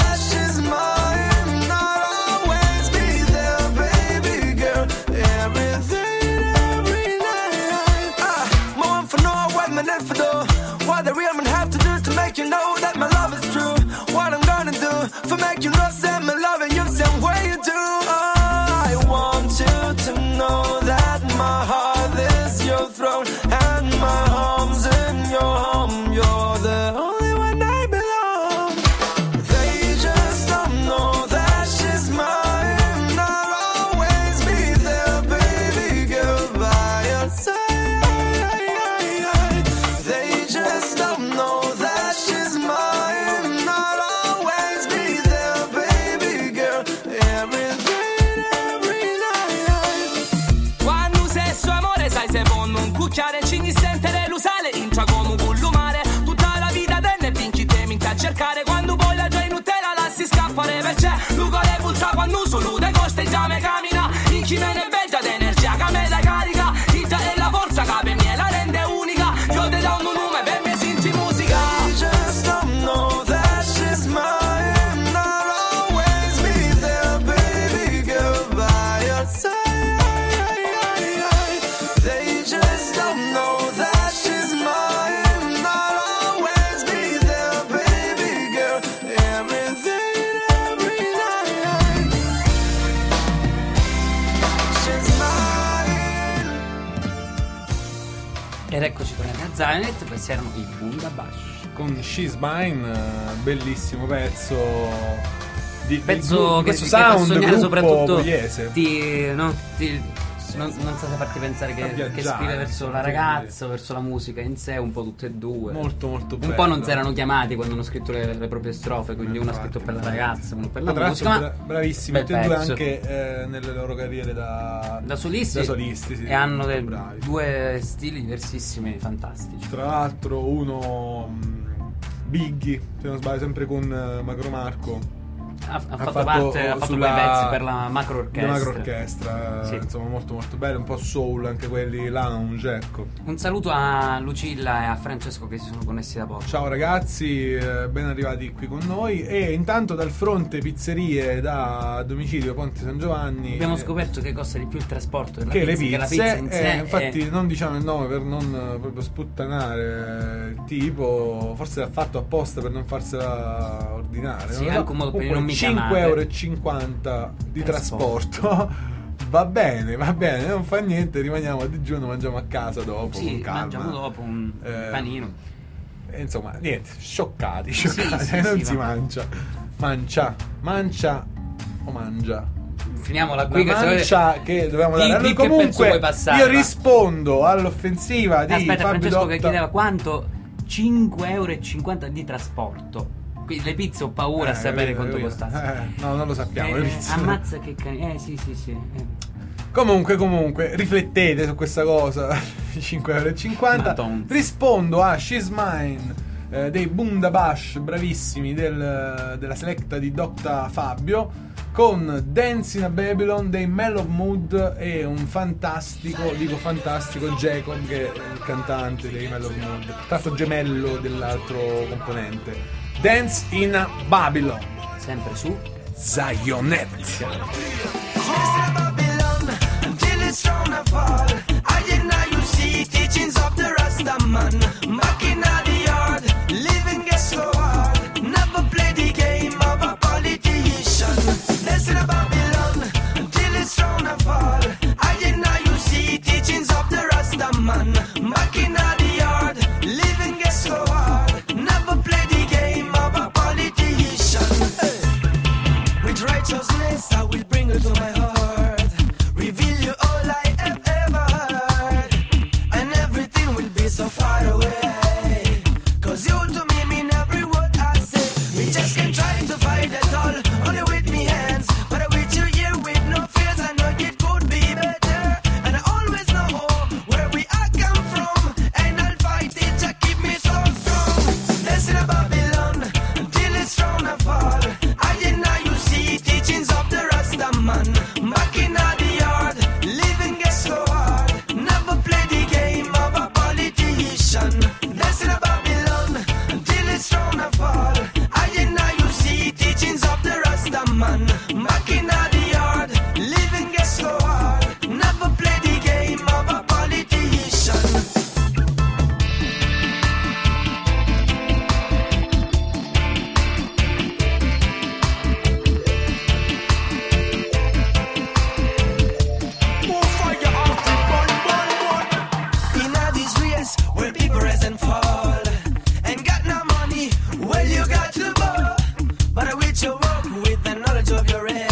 What the real man have to do to make you know that my love is true. What I'm gonna do for make you know that my love and you same way you do. I want you to know that my heart is your throne and my arms in your home. You're the only one I belong. They just don't know that she's mine. I'll always be there, baby girl, by your side. Ci sentere l'usale, intra come un lumare. Tutta la vita tenne vinci temi a cercare. Quando poi la già in Nutella la si scappare. Perché l'ugole puzza quando solo dai coste già me cammina. In chi me ne belgia d'energia che me la carica. Ita è la forza che per me la rende unica. Io te do un nome per me senti musica. They just don't know that she's mine. I'll always be there, baby girl, by your side. They just don't know that she's mine. I'll always be there, baby girl. Everything, every night. She's mine. Ed eccoci tornati a Zionet. Questi erano i Bunda Bash con She's Mine, bellissimo pezzo pezzo che questo ti fa sound sognare, gruppo soprattutto pugliese. non so se farti pensare che scrive verso la ragazza, verso la musica in sé, un po' tutte e due. Molto molto bello. Un po' non si erano chiamati quando hanno scritto le proprie strofe, quindi uno ha scritto per la ragazza, uno per la Tra musica. l'altro bravissimi bel tutti e due pezzo. anche nelle loro carriere da solisti, sì, e hanno bravi. due stili diversissimi, fantastici. Tra l'altro uno Biggie, se non sbaglio, sempre con Macro Marco. Ha fatto quei pezzi per la macro orchestra. Sì. Insomma, molto molto bello, un po' soul, anche quelli lounge, ecco. Un saluto a Lucilla e a Francesco che si sono connessi da poco. Ciao ragazzi, ben arrivati qui con noi. E intanto dal fronte pizzerie da domicilio Ponte San Giovanni abbiamo scoperto che costa di più il trasporto della che pizza, le che la pizze, pizza in sé infatti non diciamo il nome per non proprio sputtanare il tipo, forse l'ha fatto apposta per non farsela ordinare. Sì, non è lo anche un modo per non mi chiamate. 5,50 € di trasporto. Va bene, non fa niente, rimaniamo a digiuno, mangiamo a casa dopo. Sì, con calma. mangiamo dopo un panino. Insomma, niente, scioccati, Sì, non sì, si va. mancia o mangia. Finiamola qui. La mancia che dobbiamo dare. Allora, che pezzo comunque vuoi passare? io rispondo all'offensiva di Aspetta, Fabio Francesco Dotta. che chiedeva quanto 5,50 € di trasporto. Quindi le pizze ho paura a sapere quanto costasse. No, non lo sappiamo. le pizze. Ammazza che sì. Comunque, riflettete su questa cosa. 5,50 Madonna. €. Rispondo a She's Mine dei Bundabash, bravissimi, della selecta di Dr. Fabio, con Dance in a Babylon dei Mellow Mood e un fantastico Jacob, che è il cantante dei Mellow Mood, tanto gemello dell'altro componente. Dance in a Babylon, Sempre su Zionet. Babylon until it's thrown a fall. I and now you see teachings of the Rasta man. Back in the yard, living gets so hard. Never play the game of a politician. Listen to Babylon until it's thrown a fall. I and now you see teachings of the Rasta man. Back in the yard, living gets so hard. Never play the game of a politician. With righteousness I will bring you to my heart, reveal you all I have ever heard, and everything will be so far away, cause you to me mean every word I say. We just can't try to fight at all, only with me hands, but with you here with no fears, I know it could be better, and I always know where we are come from, and I'll fight it to keep me so strong. Listen to Babylon until it's thrown a fall. I and now you see teachings of the Rasta man. Back in the yard, living gets so hard. Never play the game of a politician. Listen to Babylon until it's thrown a fall. I and now you see teachings of the Rasta man. Back in the yard, living gets so hard. Never play the game of a politician. In a this race where people rise and fall, and got no money, well you got to go. But I with your work with the knowledge of your head.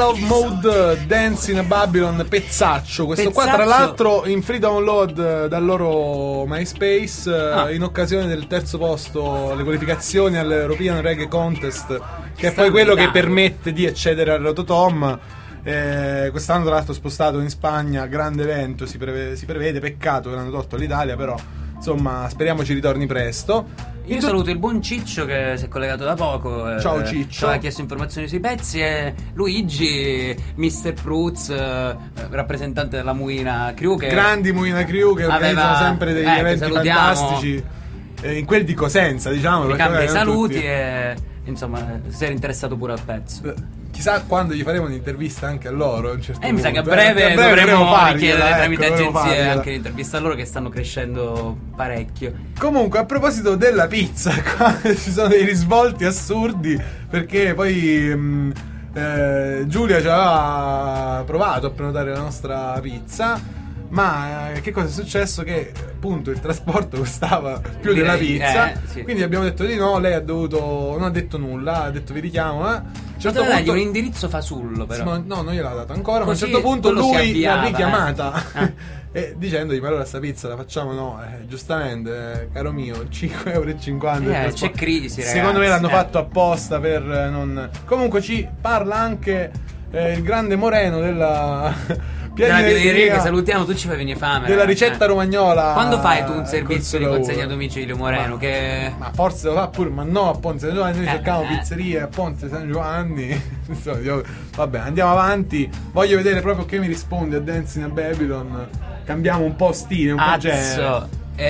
Love Mode, Dance in a Babylon, pezzaccio. Questo qua, tra Pezzaccio. l'altro, in free download dal loro MySpace, in occasione del terzo posto alle qualificazioni all'European Reggae Contest, che è poi quello che permette di accedere al Rototom. Quest'anno, tra l'altro, spostato in Spagna, grande evento, si prevede. Peccato che l'hanno tolto all'Italia, però insomma, speriamo ci ritorni presto. Io saluto il buon Ciccio che si è collegato da poco. Ciao Ciccio. Ci aveva chiesto informazioni sui pezzi, e Luigi, Mr. Pruz, rappresentante della Muina Crew, che grandi Muina Crew che organizzano sempre degli eventi fantastici, in quel di Cosenza, diciamo. Vi cambia i saluti tutti. e insomma, si era interessato pure al pezzo. Chissà quando gli faremo un'intervista anche a loro. A un certo Mi sa che a punto. breve dovremo richiedere fargliela, tramite dovremo agenzie fargliela. anche l'intervista a loro, che stanno crescendo parecchio. Comunque, a proposito della pizza, qua ci sono dei risvolti assurdi, perché poi Giulia ci aveva provato a prenotare la nostra pizza. Ma che cosa è successo? Che appunto il trasporto costava più della pizza, sì. quindi abbiamo detto di no. Lei non ha detto nulla, ha detto vi richiamo. A un certo Poteva dargli punto un indirizzo fasullo, però. no, non gliel'ha dato ancora. Così Ma a un certo punto quello si lui l'ha avviava, richiamata e dicendogli: ma allora sta pizza la facciamo? No, giustamente, caro mio, 5,50 €. C'è crisi, ragazzi. Secondo me l'hanno fatto apposta per non. Comunque ci parla anche il grande Moreno della Pianineria, che salutiamo, tu ci fai venire fame. Della ricetta romagnola. Quando fai tu un servizio di col consegna a domicilio, Moreno? Ma forse lo fa pure, ma no, a Ponte San Giovanni. Noi cercavamo pizzerie a Ponte San Giovanni. Insomma, vabbè, andiamo avanti. Voglio vedere proprio che mi risponde a Dancing a Babylon. Cambiamo un po' stile, un po' genere.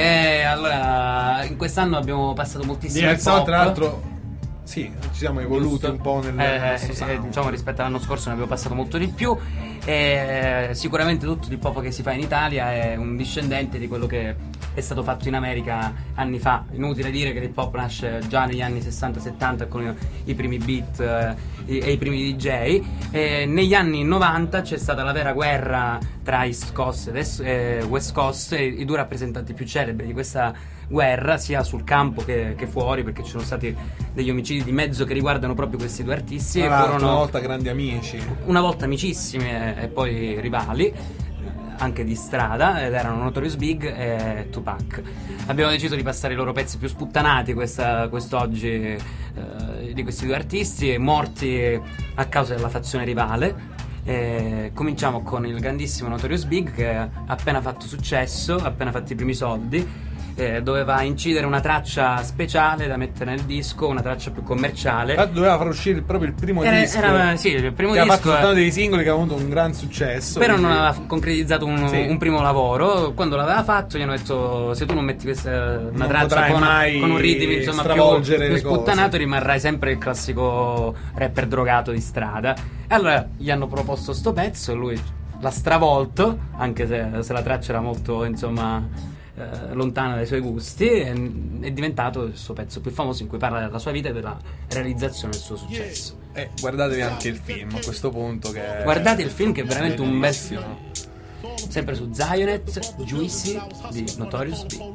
Allora, in quest'anno abbiamo passato moltissimo il pop. Tra l'altro, sì, ci siamo evoluti un po' nel diciamo, rispetto all'anno scorso ne abbiamo passato molto di più. Sicuramente tutto il pop che si fa in Italia è un discendente di quello che è stato fatto in America anni fa. Inutile dire che il pop nasce già negli anni 60-70 con i primi beat e i primi DJ. Negli anni 90 c'è stata la vera guerra tra East Coast e West Coast, e i due rappresentanti più celebri di questa guerra, sia sul campo che fuori, perché ci sono stati degli omicidi di mezzo che riguardano proprio questi due artisti. E furono una volta grandi amici, una volta amicissimi e poi rivali anche di strada, ed erano Notorious Big e Tupac. Abbiamo deciso di passare i loro pezzi più sputtanati quest'oggi, di questi due artisti morti a causa della fazione rivale. Cominciamo con il grandissimo Notorious Big, che ha appena fatto successo, ha appena fatto i primi soldi. Doveva incidere una traccia speciale da mettere nel disco, una traccia più commerciale. Doveva far uscire proprio il primo disco. Sì, il primo che disco. Ha fatto soltanto dei singoli che hanno avuto un gran successo. Però non aveva concretizzato un primo lavoro. Quando l'aveva fatto gli hanno detto: se tu non metti una traccia con un ritmo insomma più sputtanato, rimarrai sempre il classico rapper drogato di strada. E allora gli hanno proposto sto pezzo e lui l'ha stravolto, anche se la traccia era molto insomma lontana dai suoi gusti. È diventato il suo pezzo più famoso, in cui parla della sua vita e della realizzazione del suo successo. Guardatevi anche il film a questo punto, guardate il film, che è veramente un bel film. Sempre su Zionet, Juicy di Notorious Big.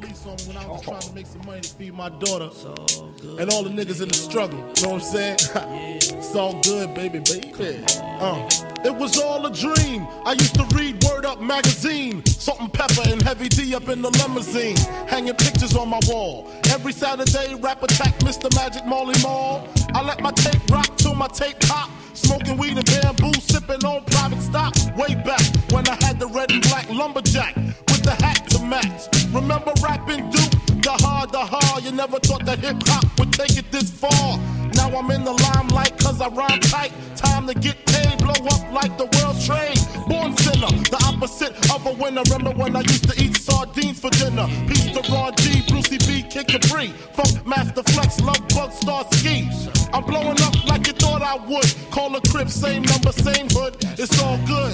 And all the niggas in the struggle, you know what I'm saying? It's all good, baby. It was all a dream. I used to read Word Up magazine, Salt and Pepper and Heavy D up in the limousine, hanging pictures on my wall. Every Saturday, rap attack, Mr. Magic Molly Mall. I let my tape rock till my tape pop. Smoking weed and bamboo, sipping on private stock. Way back when I had the red and black lumberjack with the hat to match. Remember rapping Duke? The hard, you never thought that hip-hop would take it this far. Now I'm in the limelight cause I rhyme tight. Time to get paid, blow up like the world trade. Born sinner, the opposite of a winner. Remember when I used to eat sardines for dinner? Peace to Ron G, Brucey B, Kid Capri, Funk Master Flex, Love Bug, Star Ski. I'm blowing up like you thought I would. Call a crib, same number, same hood. It's all good.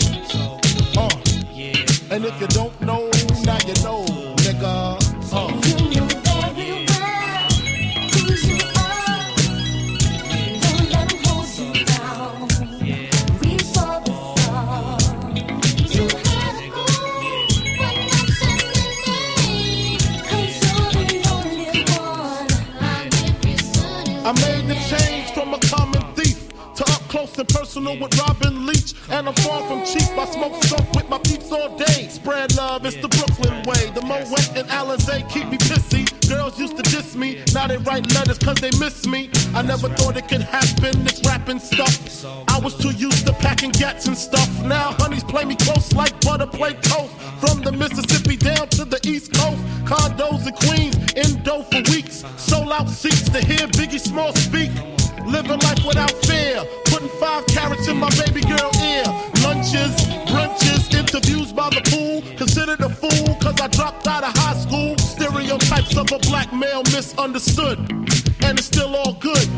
And if you don't know, now you know, nigga. I made the change from a common thief to up close and personal original with Robin Leach, and I'm far from cheap. I smoke skunk with my peeps all day. Spread love, it's the Brooklyn way. The Moet and Alizé keep me pissy. Girls used to diss me, now they write letters cause they miss me. I never thought it could happen, this rapping stuff. I was too used to packing gats and stuff. Now honeys play me close like butter play toast. From the Mississippi down to the East Coast, condos in Queens, in dough for weeks. Sold out seats to hear Biggie Small speak. Living life without fear, putting 5 carats in my baby girl ear. Lunches, brunches, interviews by the pool. Considered a fool cause I dropped out of high school. Stereotypes of a black male misunderstood, and it's still all good,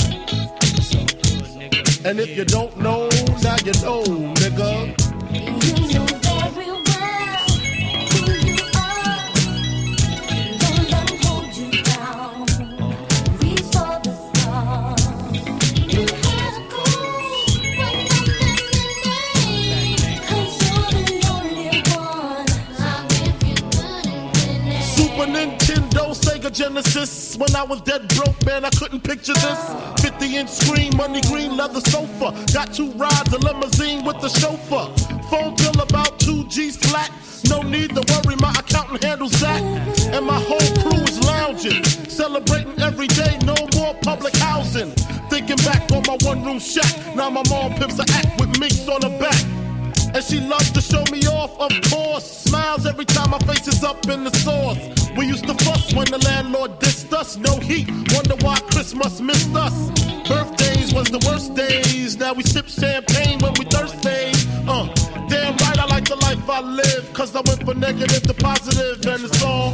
And if you don't know, now you know, nigga. You know very well who you are. Don't let 'em hold you down. Reach for the stars. You had to go when nothing remained. 'Cause you're the only one. I'll give you good and Super Nintendo, Sega Genesis. When I was dead broke, man, I couldn't picture this. 50-inch screen, money green leather sofa. Got 2 rides, a limousine with the chauffeur. Phone bill about 2 G's flat. No need to worry, my accountant handles that. And my whole crew is lounging, celebrating every day, no more public housing. Thinking back on my one-room shack. Now my mom pimps an act with minks on her back. And she loves to show me off, of course. Smiles every time my face is up in the sauce. We used to fuss when the landlord dissed us. No heat, wonder why Christmas missed us. Birthdays was the worst days. Now we sip champagne when we thirsty. Damn right I like the life I live. Cause I went from negative to positive, and it's all.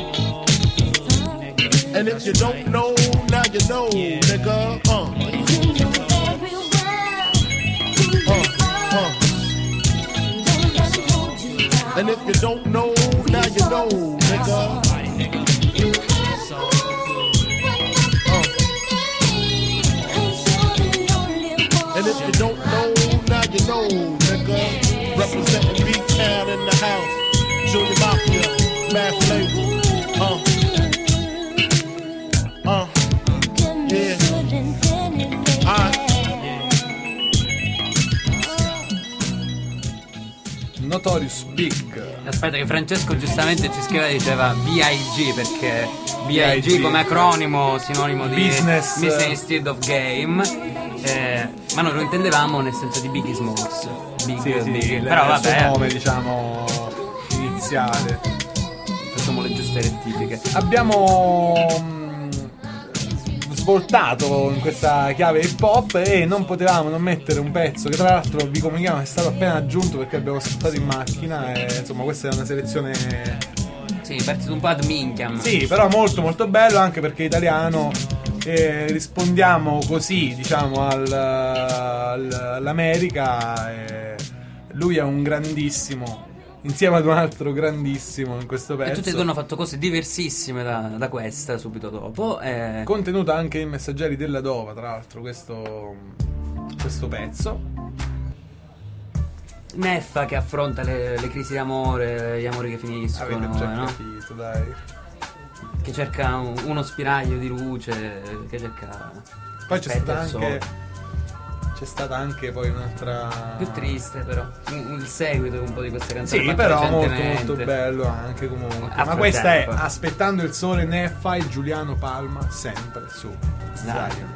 And if you don't know, now you know, nigga. And if you don't know, now you know, nigga. And if you don't know, now you know, nigga. Representing B-Town in the house. Junior Mafia, Math Label. Yeah. Notorious Big. Aspetta che Francesco giustamente ci scriveva, diceva B.I.G. perché B.I.G. come acronimo sinonimo di Business instead of game, ma noi lo intendevamo nel senso di Biggie Smalls. Big. Però vabbè, il suo nome diciamo iniziale. Facciamo le giuste rettifiche. Abbiamo svoltato in questa chiave hip hop e non potevamo non mettere un pezzo che tra l'altro vi comunichiamo è stato appena aggiunto perché abbiamo ascoltato in macchina e insomma questa è una selezione partito un po' ad minchiam. Sì, però molto molto bello anche perché è italiano e rispondiamo così diciamo all'America e lui è un grandissimo insieme ad un altro grandissimo in questo pezzo. E tutti e due hanno fatto cose diversissime da questa subito dopo. Contenuta anche in Messaggeri della Dova, tra l'altro, questo pezzo. Neffa che affronta le crisi d'amore, gli amori che finiscono. Avete già capito, dai. Che cerca uno spiraglio di luce, che cerca... Poi c'è stata anche poi un'altra più triste però il seguito un po' di queste canzoni. Sì, però molto bello anche comunque. Ma questa è Aspettando il sole, Neffa e Giuliano Palma sempre su Zion.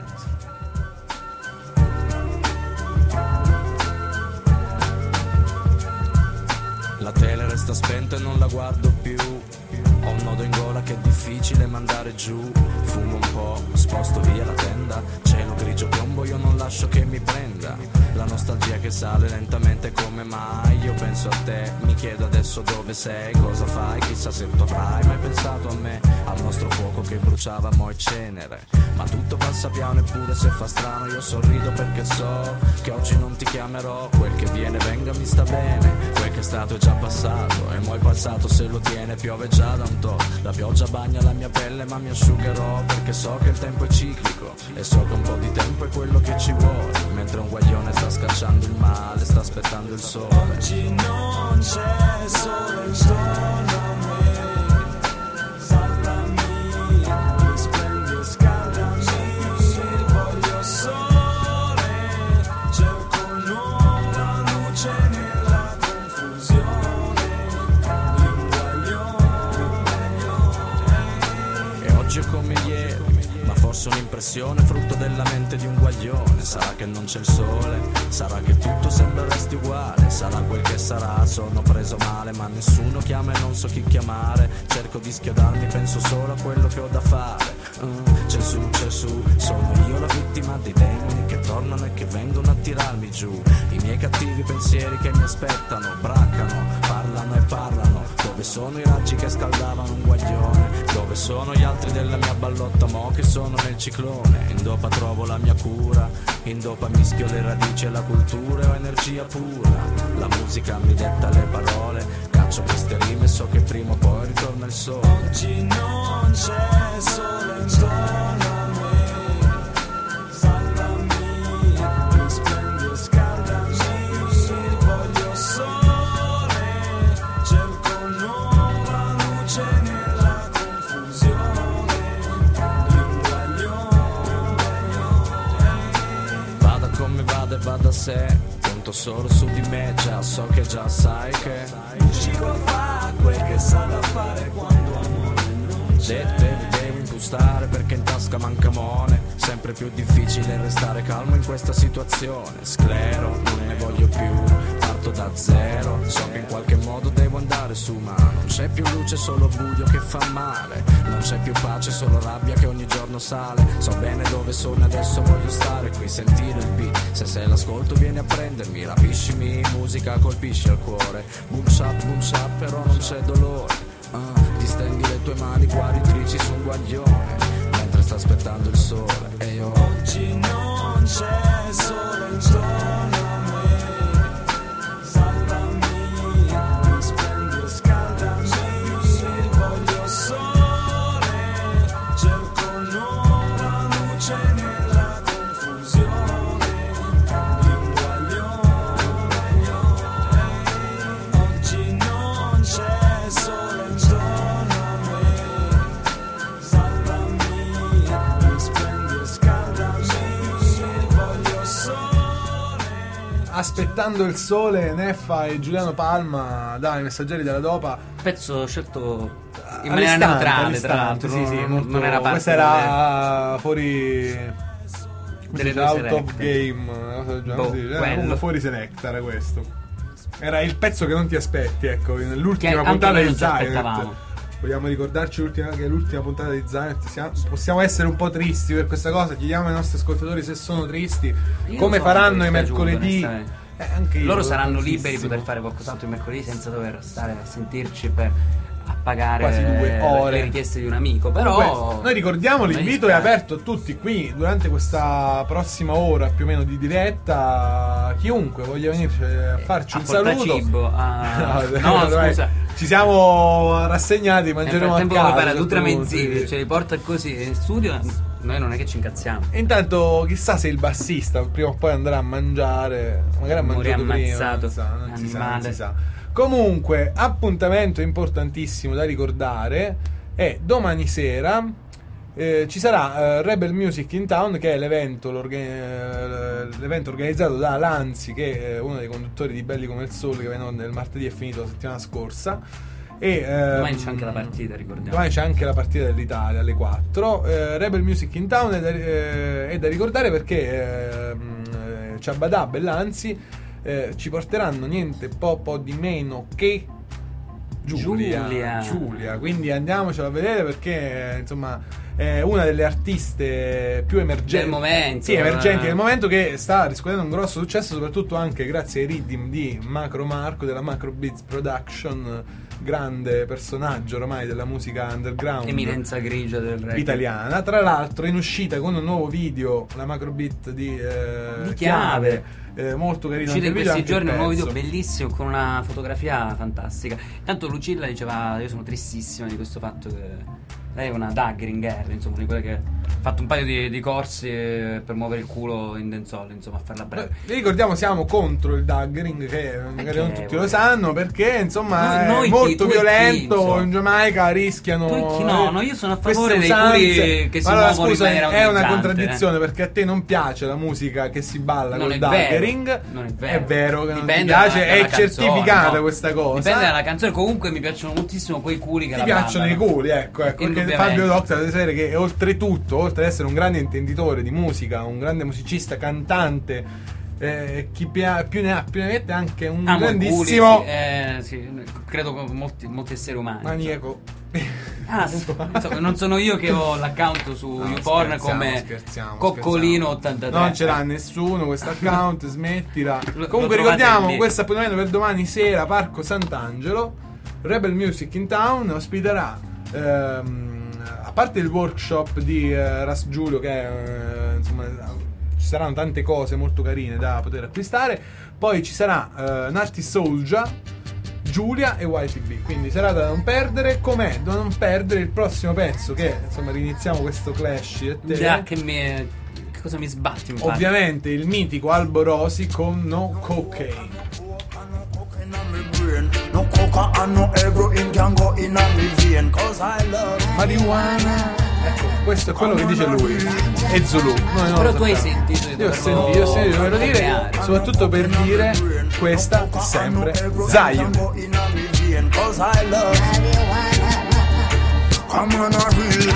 La tele resta spenta e non la guardo più. Ho un nodo in gola che è difficile mandare giù. Fumo un po', sposto via la tenda. Cielo grigio piombo, io non lascio che mi prenda. La nostalgia che sale lentamente come mai. Io penso a te, mi chiedo adesso dove sei. Cosa fai, chissà se tornerai. Mai pensato a me, al nostro fuoco che bruciava mo' e cenere. Ma tutto passa piano eppure se fa strano io sorrido perché so che oggi non ti chiamerò. Quel che viene venga mi sta bene. Quel che è stato è già passato e mo' il passato se lo tiene piove già da un to'. La pioggia bagna la mia pelle ma mi asciugherò perché so che il tempo è ciclico e so che un po' di tempo è quello che ci vuole. Mentre un guaglione sta scacciando il male, sta aspettando il sole. Oggi non c'è solo intorno a me. Salvami, mi splendi e scaldami. Voglio sole, cerco peggio come ieri, ma forse un'impressione frutto della mente di un guaglione. Sarà che non c'è il sole, sarà che tutto sembra resti uguale, sarà quel che sarà, sono preso male, ma nessuno chiama e non so chi chiamare. Cerco di schiodarmi, penso solo a quello che ho da fare. C'è su, sono io la vittima dei demoni che tornano e che vengono a tirarmi giù. I miei cattivi pensieri che mi aspettano, braccano, parlano e parlano. Dove sono i raggi che scaldavano un guaglione? Dove sono gli altri della mia ballotta mo che sono nel ciclone? In dopa trovo la mia cura, in dopa mischio le radici e la cultura, ho energia pura. La musica mi detta le parole, caccio queste rime e so che prima o poi ritorna il sole. Oggi non c'è sole intorno a me, salvami, mi splendi e scaldami, voglio sole, cerco nuova luce nella confusione di un guaglione. Vada come vada e vada a sé, conto solo su di me, già so che già sai che riuscirò a fare quel che sa da fare quando amore non c'è. devo impostare perché in tasca manca money. Sempre più difficile restare calmo in questa situazione. Sclero, non ne voglio più, parto da zero. So che in qualche modo devo andare su, ma non c'è più luce, solo buio che fa male. Non c'è più pace, solo rabbia che ogni giorno sale. So bene dove sono, adesso voglio stare qui, sentire il beat. Se l'ascolto vieni a prendermi, rapiscimi, musica colpisce al cuore. Boom shap, però non c'è dolore. Ti stendi le tue mani guaritrici su un guaglione, mentre sta aspettando il sole e io oggi non c'è sole intorno a me, salvami, mi splendi e scaldami, voglio sole, cerco nuova luce nella confusione di un guaglione. Oggi non c'è sole intorno a me, salvami, mi splendi e scaldami, voglio sole. Aspettando il sole, Neffa e Giuliano Palma, dai, Messaggeri della Dopa. Pezzo scelto in maniera neutrale, tra l'altro. Sì, molto, non era parte questa era fuori delle due out select. of game, una cosa del genere, Boh, sì, quello. fuori select era questo. Era il pezzo che non ti aspetti, ecco, nell'ultima Che anche puntata noi di non ci Zion. aspettavamo. Vogliamo ricordarci che l'ultima puntata di Zion. Possiamo essere un po' tristi per questa cosa. Chiediamo ai nostri ascoltatori se sono tristi, Io come sono faranno i dispiaciuto, mercoledì. onestamente. Anche io, Loro saranno tantissimo. liberi di poter fare qualcos'altro il mercoledì senza dover stare a sentirci per a pagare Quasi 2 ore. le richieste di un amico. Però Comunque, noi ricordiamo, mi l'invito è dispiace. aperto a tutti qui durante questa prossima ora più o meno di diretta. Chiunque voglia venirci a farci A un portare saluto. cibo, no, dai, scusa. ci siamo rassegnati, Nel mangeremo a frattempo casa. prepara a tutti questo mezzini, punto, sì. ce li porta così in studio. Noi non è che ci incazziamo. E intanto chissà se il bassista prima o poi andrà a mangiare. Magari ha Morì mangiato prima. ammazzato, Non si sa, non si sa, non animale. si sa. Comunque, appuntamento importantissimo da ricordare è domani sera. Ci sarà Rebel Music in Town, che è l'evento organizzato da Lanzi, che è uno dei conduttori di Belli come il Sole, che venne nel martedì è finito la settimana scorsa. E Domani c'è anche la partita, ricordiamo. Domani c'è anche la partita dell'Italia alle 4. Rebel Music in Town è da ricordare perché Ciabadab e Lanzi ci porteranno niente po' di meno che Giulia. Quindi andiamocelo a vedere perché insomma è una delle artiste più emergenti Del momento, sì, emergenti del momento, che sta riscuotendo un grosso successo soprattutto anche grazie ai riddim di Macro Marco della Macro Beats Production, grande personaggio ormai della musica underground, Eminenza grigia del reggae italiana. Tra l'altro in uscita con un nuovo video, la Macro Beat di Chiave. Molto carino uscito anche in il video, questi anche il giorni un nuovo video pezzo. bellissimo con una fotografia fantastica. Intanto Lucilla diceva: io sono tristissima di questo fatto che lei è una daggering girl, insomma, di quelle che fatto un paio di corsi per muovere il culo in dancehall, insomma, a farla breve. Vi ricordiamo, siamo contro il daggering, che magari non tutti lo sanno, perché insomma Noi è molto chi, violento. In Giamaica rischiano. No, io sono a favore dei usanze. culi che si allora, muovono scusa, in maniera è una organizzante, contraddizione, perché a te non piace la musica che si balla Non col è daggering. vero, non è vero. È vero che non ti Dipende piace, dalla è canzone, certificata no? questa cosa. Dipende dalla canzone. Comunque mi piacciono moltissimo quei culi che Ti la piacciono i ballano. culi, ecco, perché Indubbiamente. Fabio Docta deve sapere che oltretutto, oltre ad essere un grande intenditore di musica, un grande musicista, cantante, chi più ne ha più ne mette, anche un Amo i grandissimo culi, sì, credo con molti esseri umani. maniaco. Insomma, non sono io che ho l'account su YouPorn come scherziamo, Coccolino83. Non ce l'ha nessuno questo account, smettila. Lo Comunque trovate ricordiamo lì. questo appuntamento per domani sera, Parco Sant'Angelo, Rebel Music in Town ospiterà a parte il workshop di Ras Giulio, che insomma ci saranno tante cose molto carine da poter acquistare, poi ci sarà Natti Soulja, Giulia e YTB, quindi serata da non perdere, com'è da non perdere il prossimo pezzo, che insomma riniziamo questo clash io e te. Già che cosa mi sbatti in faccia? Ovviamente il mitico Albo Rosi con No Cocaine. No coca and no heroin can go in a me vein, cause I love marijuana. Ecco, questo è quello che dice lui. E Zulu. Noi non Però lo tu hai sappiamo. sentito. Io ho sentito, dovevo dire, soprattutto per dire questa è sempre Zion. cause I love come on a real.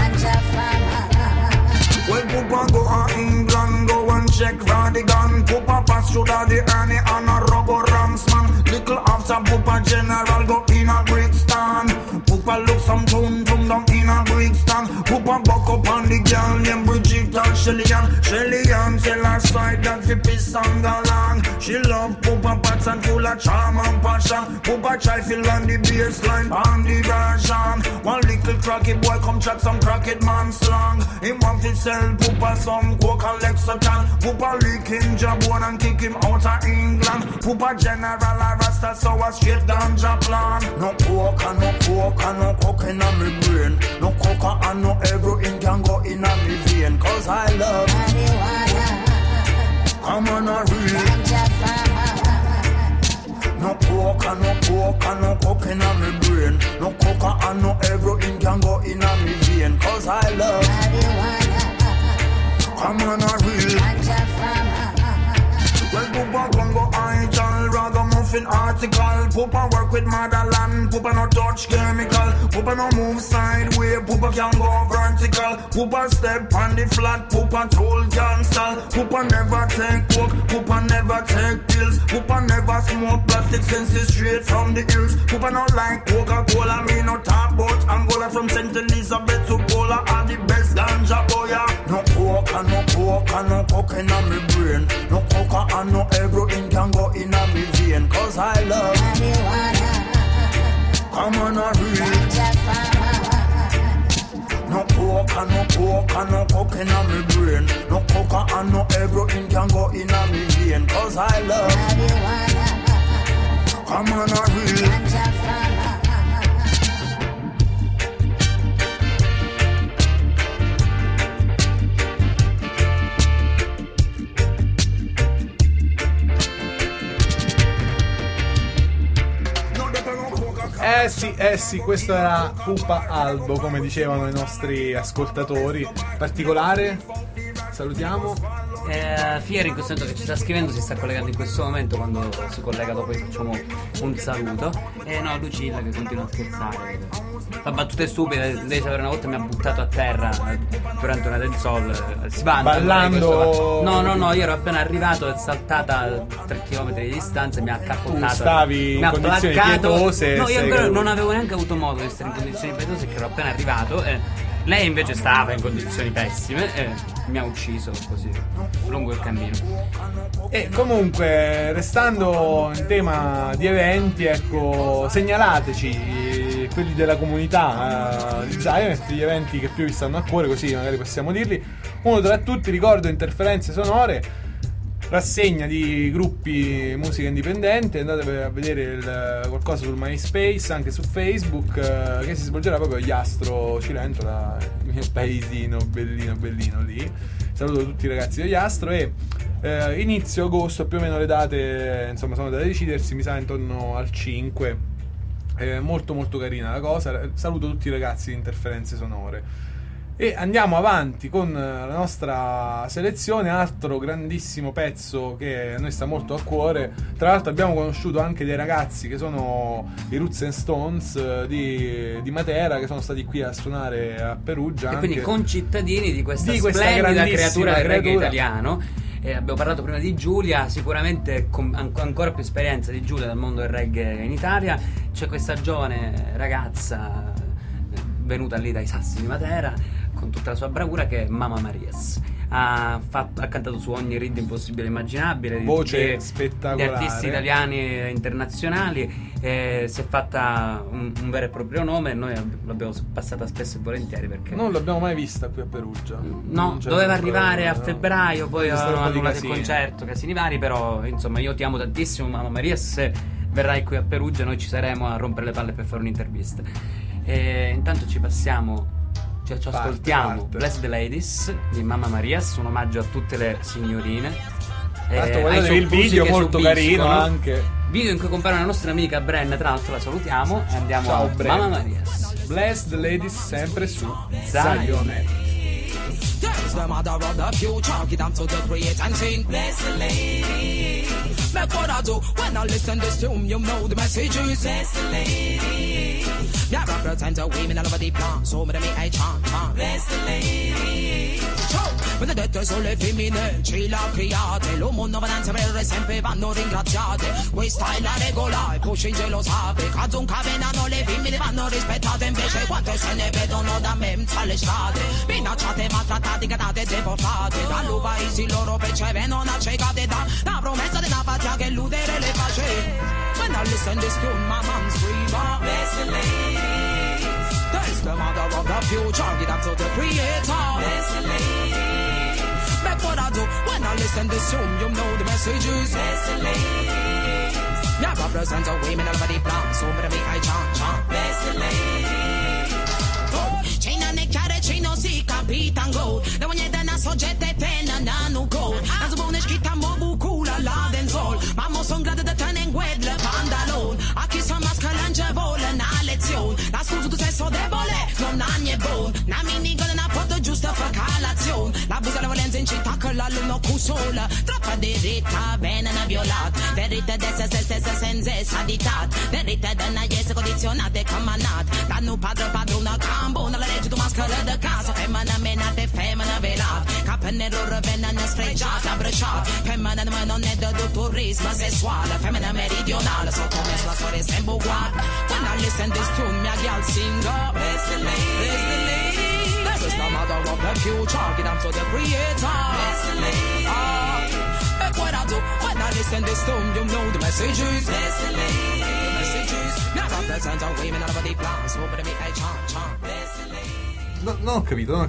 Well, Poopa go to England, go and check for the gun. Poopa pass through the Ernie and a rubber rams man. Little after Poopa general go in a Brixton. Poopa look some tune down in a Brixton. Poopa buck up on the girl named Bridget and Shelly-Ann tell her side that she piss on the land. She love Poopa pats and full of charm and passion. Poopa try feel on the baseline on the version. One little cracky boy come chat some crackhead man slang. He want to sell Poopa some coke and Lexington. Poopa lick him jabone and kick him out of England. Poopa general a rasta so a straight ganja plan. No coke and no coke in a me brain. No coke and no heroin can go in a me vein. Cause I love come on a real. No coke and no coke in a me brain. No coke and no heroin can go in a me vein. Cause I love come on a real. Well, Poopa Congo Idol, ragamuffin article. Poopa work with motherland. Poopa no touch chemical. Poopa no move sideways. Poopa can go vertical. Poopa step on the flat. Poopa tool can stall. Poopa never take coke. Poopa never take pills. Poopa never smoke plastic since it's straight from the hills. Poopa no like Coca-Cola. Me no talk about Angola from St. Elizabeth to Pola. Are the best ganja boy. No coke and no coke in a me brain. No coke and no heroin can go in a me vein. Cause I love come on a real. No coke and no coke in a me brain. No coke and no heroin can go in a me vein. Cause I love come on a real. Eh sì, questo era Poopa Albo, come dicevano i nostri ascoltatori. Particolare, salutiamo. Fieri in questo momento che ci sta scrivendo, si sta collegando in questo momento. Quando si collega dopo gli facciamo un saluto. E no, Lucilla che continua a scherzare. Fa battute stupide. Devi sapere, una volta mi ha buttato a terra durante una dancehall ballando. No, io ero appena arrivato, è saltata a 3 km di distanza e mi ha accappottato. Tu stavi in condizioni pietose. No, io ancora non avevo neanche avuto modo di stare in condizioni pietose, che ero appena arrivato. Lei invece stava in condizioni pessime e mi ha ucciso così lungo il cammino. E comunque, restando in tema di eventi, ecco, segnalateci quelli della comunità di Zion, gli eventi che più vi stanno a cuore, così magari possiamo dirli. Uno tra tutti, ricordo, Interferenze Sonore, rassegna di gruppi musica indipendente. Andate a vedere qualcosa sul MySpace, anche su Facebook, che si svolgerà proprio a Iastro Cilentola, il mio paesino bellino lì. Saluto tutti i ragazzi di Iastro e inizio agosto, più o meno le date, insomma, sono da decidersi, mi sa intorno al 5. Molto molto carina la cosa. Saluto tutti i ragazzi di Interferenze Sonore. E andiamo avanti con la nostra selezione, altro grandissimo pezzo che a noi sta molto a cuore. Tra l'altro abbiamo conosciuto anche dei ragazzi che sono i Roots and Stones di Matera, che sono stati qui a suonare a Perugia. E anche quindi concittadini di questa splendida creatura del reggae italiano. Abbiamo parlato prima di Giulia, sicuramente con ancora più esperienza di Giulia dal mondo del reggae in Italia. C'è questa giovane ragazza venuta lì dai Sassi di Matera con tutta la sua bravura, che è Mama Marias. Ha cantato su ogni rhythm possibile e immaginabile, voce spettacolare, di artisti italiani e internazionali. Si è fatta un vero e proprio nome, e noi l'abbiamo passata spesso e volentieri, perché non l'abbiamo mai vista qui a Perugia. No, doveva arrivare a febbraio, poi hanno annullato il casini. Concerto, casini vari, però insomma io ti amo tantissimo, Mama Maria. Se verrai qui a Perugia noi ci saremo a rompere le palle per fare un'intervista. E intanto ci ascoltiamo Bless the Ladies di Mamma Marias, un omaggio a tutte le signorine. Guardate il video, molto carino anche. Video in cui compare una nostra amica Brenna, tra l'altro la salutiamo e andiamo Ciao, a Brenna. Mamma Marias. Bless the Ladies, sempre su Zion. There's the mother of the future, get down to the create and sing. Bless the lady. Make what I do when I listen this tune, you know the message is. Bless the lady. Yeah, represent the women all over the plan, so me I chant. Bless the lady. Ma le dette sulle femmine ci la criate, l'uomo va danza per sempre vanno ringraziate. Questa è la regola e Pushinge lo sa, perché un cavenano le femmine vanno rispettate. Invece quante se ne vedono da me alle strade, minacciate, maltrattate, catate, deportate. Dallo paesi loro percevono una cecate da la promessa della patria che eludere le pace. When I listen this tune, my mom's scream, bless the lady. There's the mother of the future, get up to the creator. Bless the lady. Make what I do when I listen this tune, you know the message is. Bless the lady. Yeah, represent the women all over the plan, so me I chant. Bless the lady. Cina ne chiare, cino si capitan go. Da ogni dana soggette tena nanu go. La zbune schita mobu kula la denzol. Mammo son grade da tenen guedle pantalon. A chi sa mascalange vola na lezione. La scusa tu sesso debole, non ha niente buon. Na minigola na poto giusta fa calazione. La busa la volenza in città che la luna cusola. Troppa diritta, bene na violat. Diritta d'essa stessa senza saditat. Diritta da na yese condizionate camanat. Danno padrona cambo, la legge tu maschera da casa. Femmina menate, femmina velata. Capenero ravena sfregiata, bruciata. Femmina non è da turismo sessuale. Femmina meridionale, sottomesso la storia sempre uguale. When I listen this tune, mia gal singo. Bless the lady. This is the mother of the future, get up to the creator. Bless the lady. That's what I do when I listen this tune, you know the messages. Bless the lady. The messages. Now represent the women all over the plan, so over the me, I chant. Bless the lady. No, non ho capito.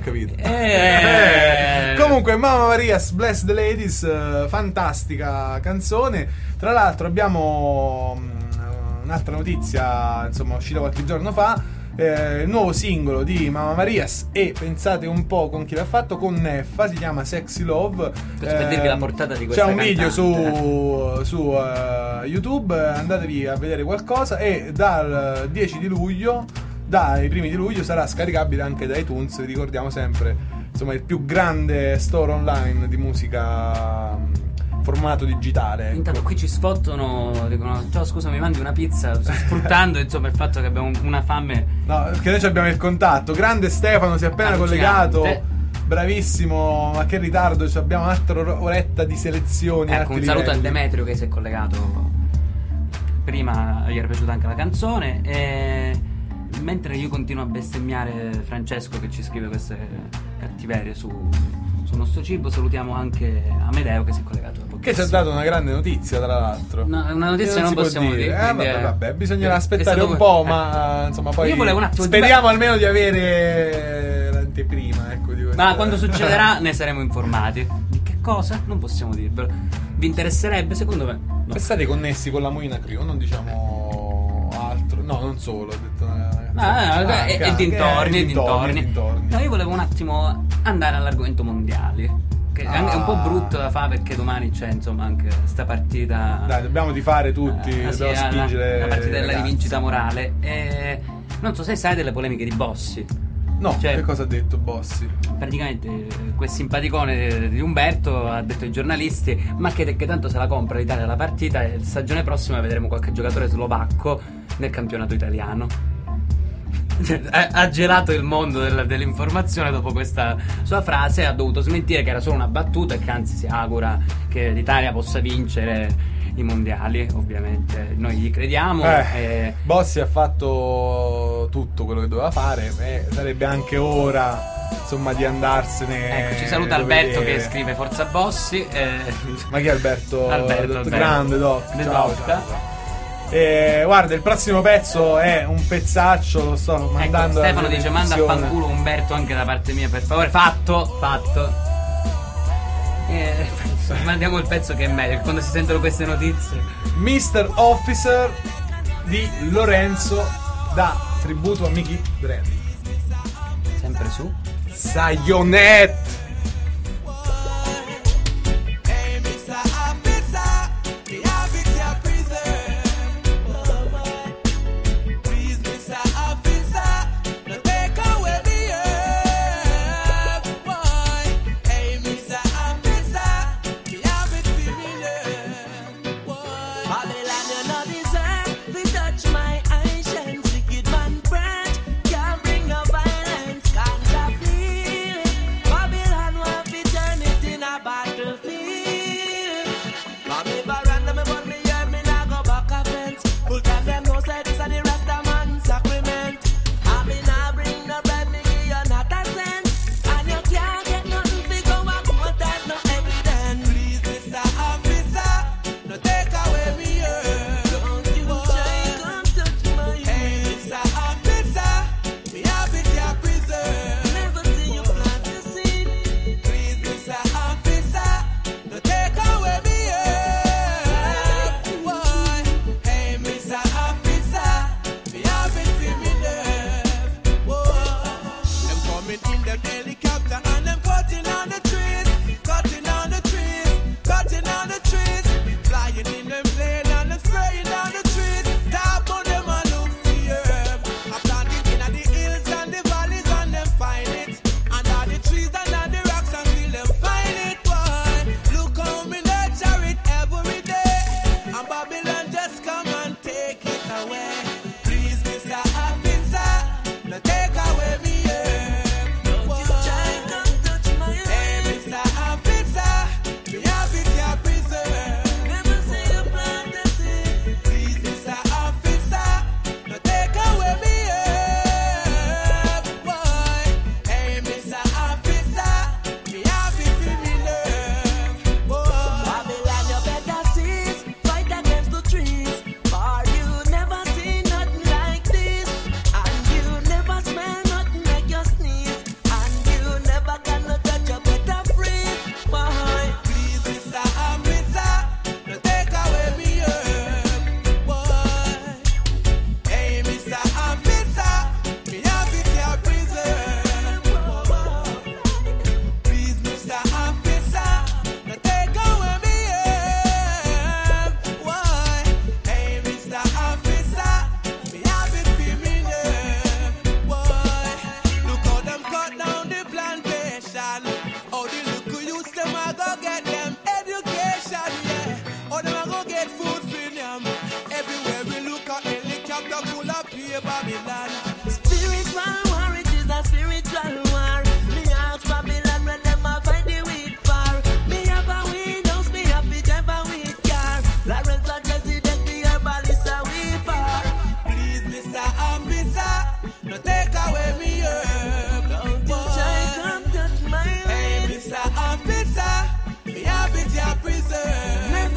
Comunque Mamma Marias, Bless the Ladies, fantastica canzone. Tra l'altro abbiamo un'altra notizia, insomma, uscita qualche giorno fa, il nuovo singolo di Mamma Marias, e pensate un po' con chi l'ha fatto, con Neffa, si chiama Sexy Love. Per dirvi la portata di questa c'è un cantante. video su YouTube, andatevi a vedere qualcosa, e dal 10 di luglio, dai primi di luglio, sarà scaricabile anche da iTunes. Ricordiamo sempre, insomma, il più grande store online di musica formato digitale, ecco. Intanto qui ci sfottano, dicono ciao, scusa, mi mandi una pizza, sfruttando insomma il fatto che abbiamo una fame. No, perché noi abbiamo il contatto. Grande Stefano, si è appena allucinante, collegato, bravissimo, ma che ritardo, abbiamo un'altra oretta di selezioni. Ecco, un saluto a Demetrio che si è collegato prima, gli era piaciuta anche la canzone. E mentre io continuo a bestemmiare Francesco che ci scrive queste cattiverie sul nostro cibo, salutiamo anche Amedeo che si è collegato da poco. Che ci ha dato una grande notizia, tra l'altro. No, una notizia non possiamo dire. Vabbè, bisognerà aspettare un po', ma insomma poi io volevo un attimo speriamo almeno di avere l'anteprima, ecco, di questa. Ma quando succederà ne saremo informati. Di che cosa? Non possiamo dirvelo. vi interesserebbe? Secondo me no. State connessi con la Moina Crew, non diciamo altro. No, non solo, ho detto e dintorni. No, io volevo un attimo andare all'argomento mondiali, che è un po' brutto da fare perché domani c'è insomma anche sta partita. Dai, dobbiamo tifare tutti, dobbiamo spingere la partita della ragazzi. rivincita morale. E non so se sai delle polemiche di Bossi. No, Cioè, che cosa ha detto Bossi? praticamente quel simpaticone di Umberto ha detto ai giornalisti: ma che tanto se la compra l'Italia la partita e stagione prossima vedremo qualche giocatore slovacco nel campionato italiano. Ha gelato il mondo dell'informazione dopo questa sua frase e ha dovuto smentire che era solo una battuta e che anzi si augura che l'Italia possa vincere i mondiali. Ovviamente noi gli crediamo. Bossi ha fatto tutto quello che doveva fare e sarebbe anche ora insomma di andarsene. Ecco, ci saluta Alberto che scrive Forza Bossi. Ma chi è Alberto? Alberto. Grande Doc. De Ciao, Doc. ciao. Guarda, il prossimo pezzo è un pezzaccio, lo sto mandando. Ecco, Stefano dice: manda a fanculo Umberto anche da parte mia, per favore. Fatto. Mandiamo il pezzo che è meglio quando si sentono queste notizie. Mr. Officer di Lorenzo da tributo a Mickey Dread. Sempre su Sayonet.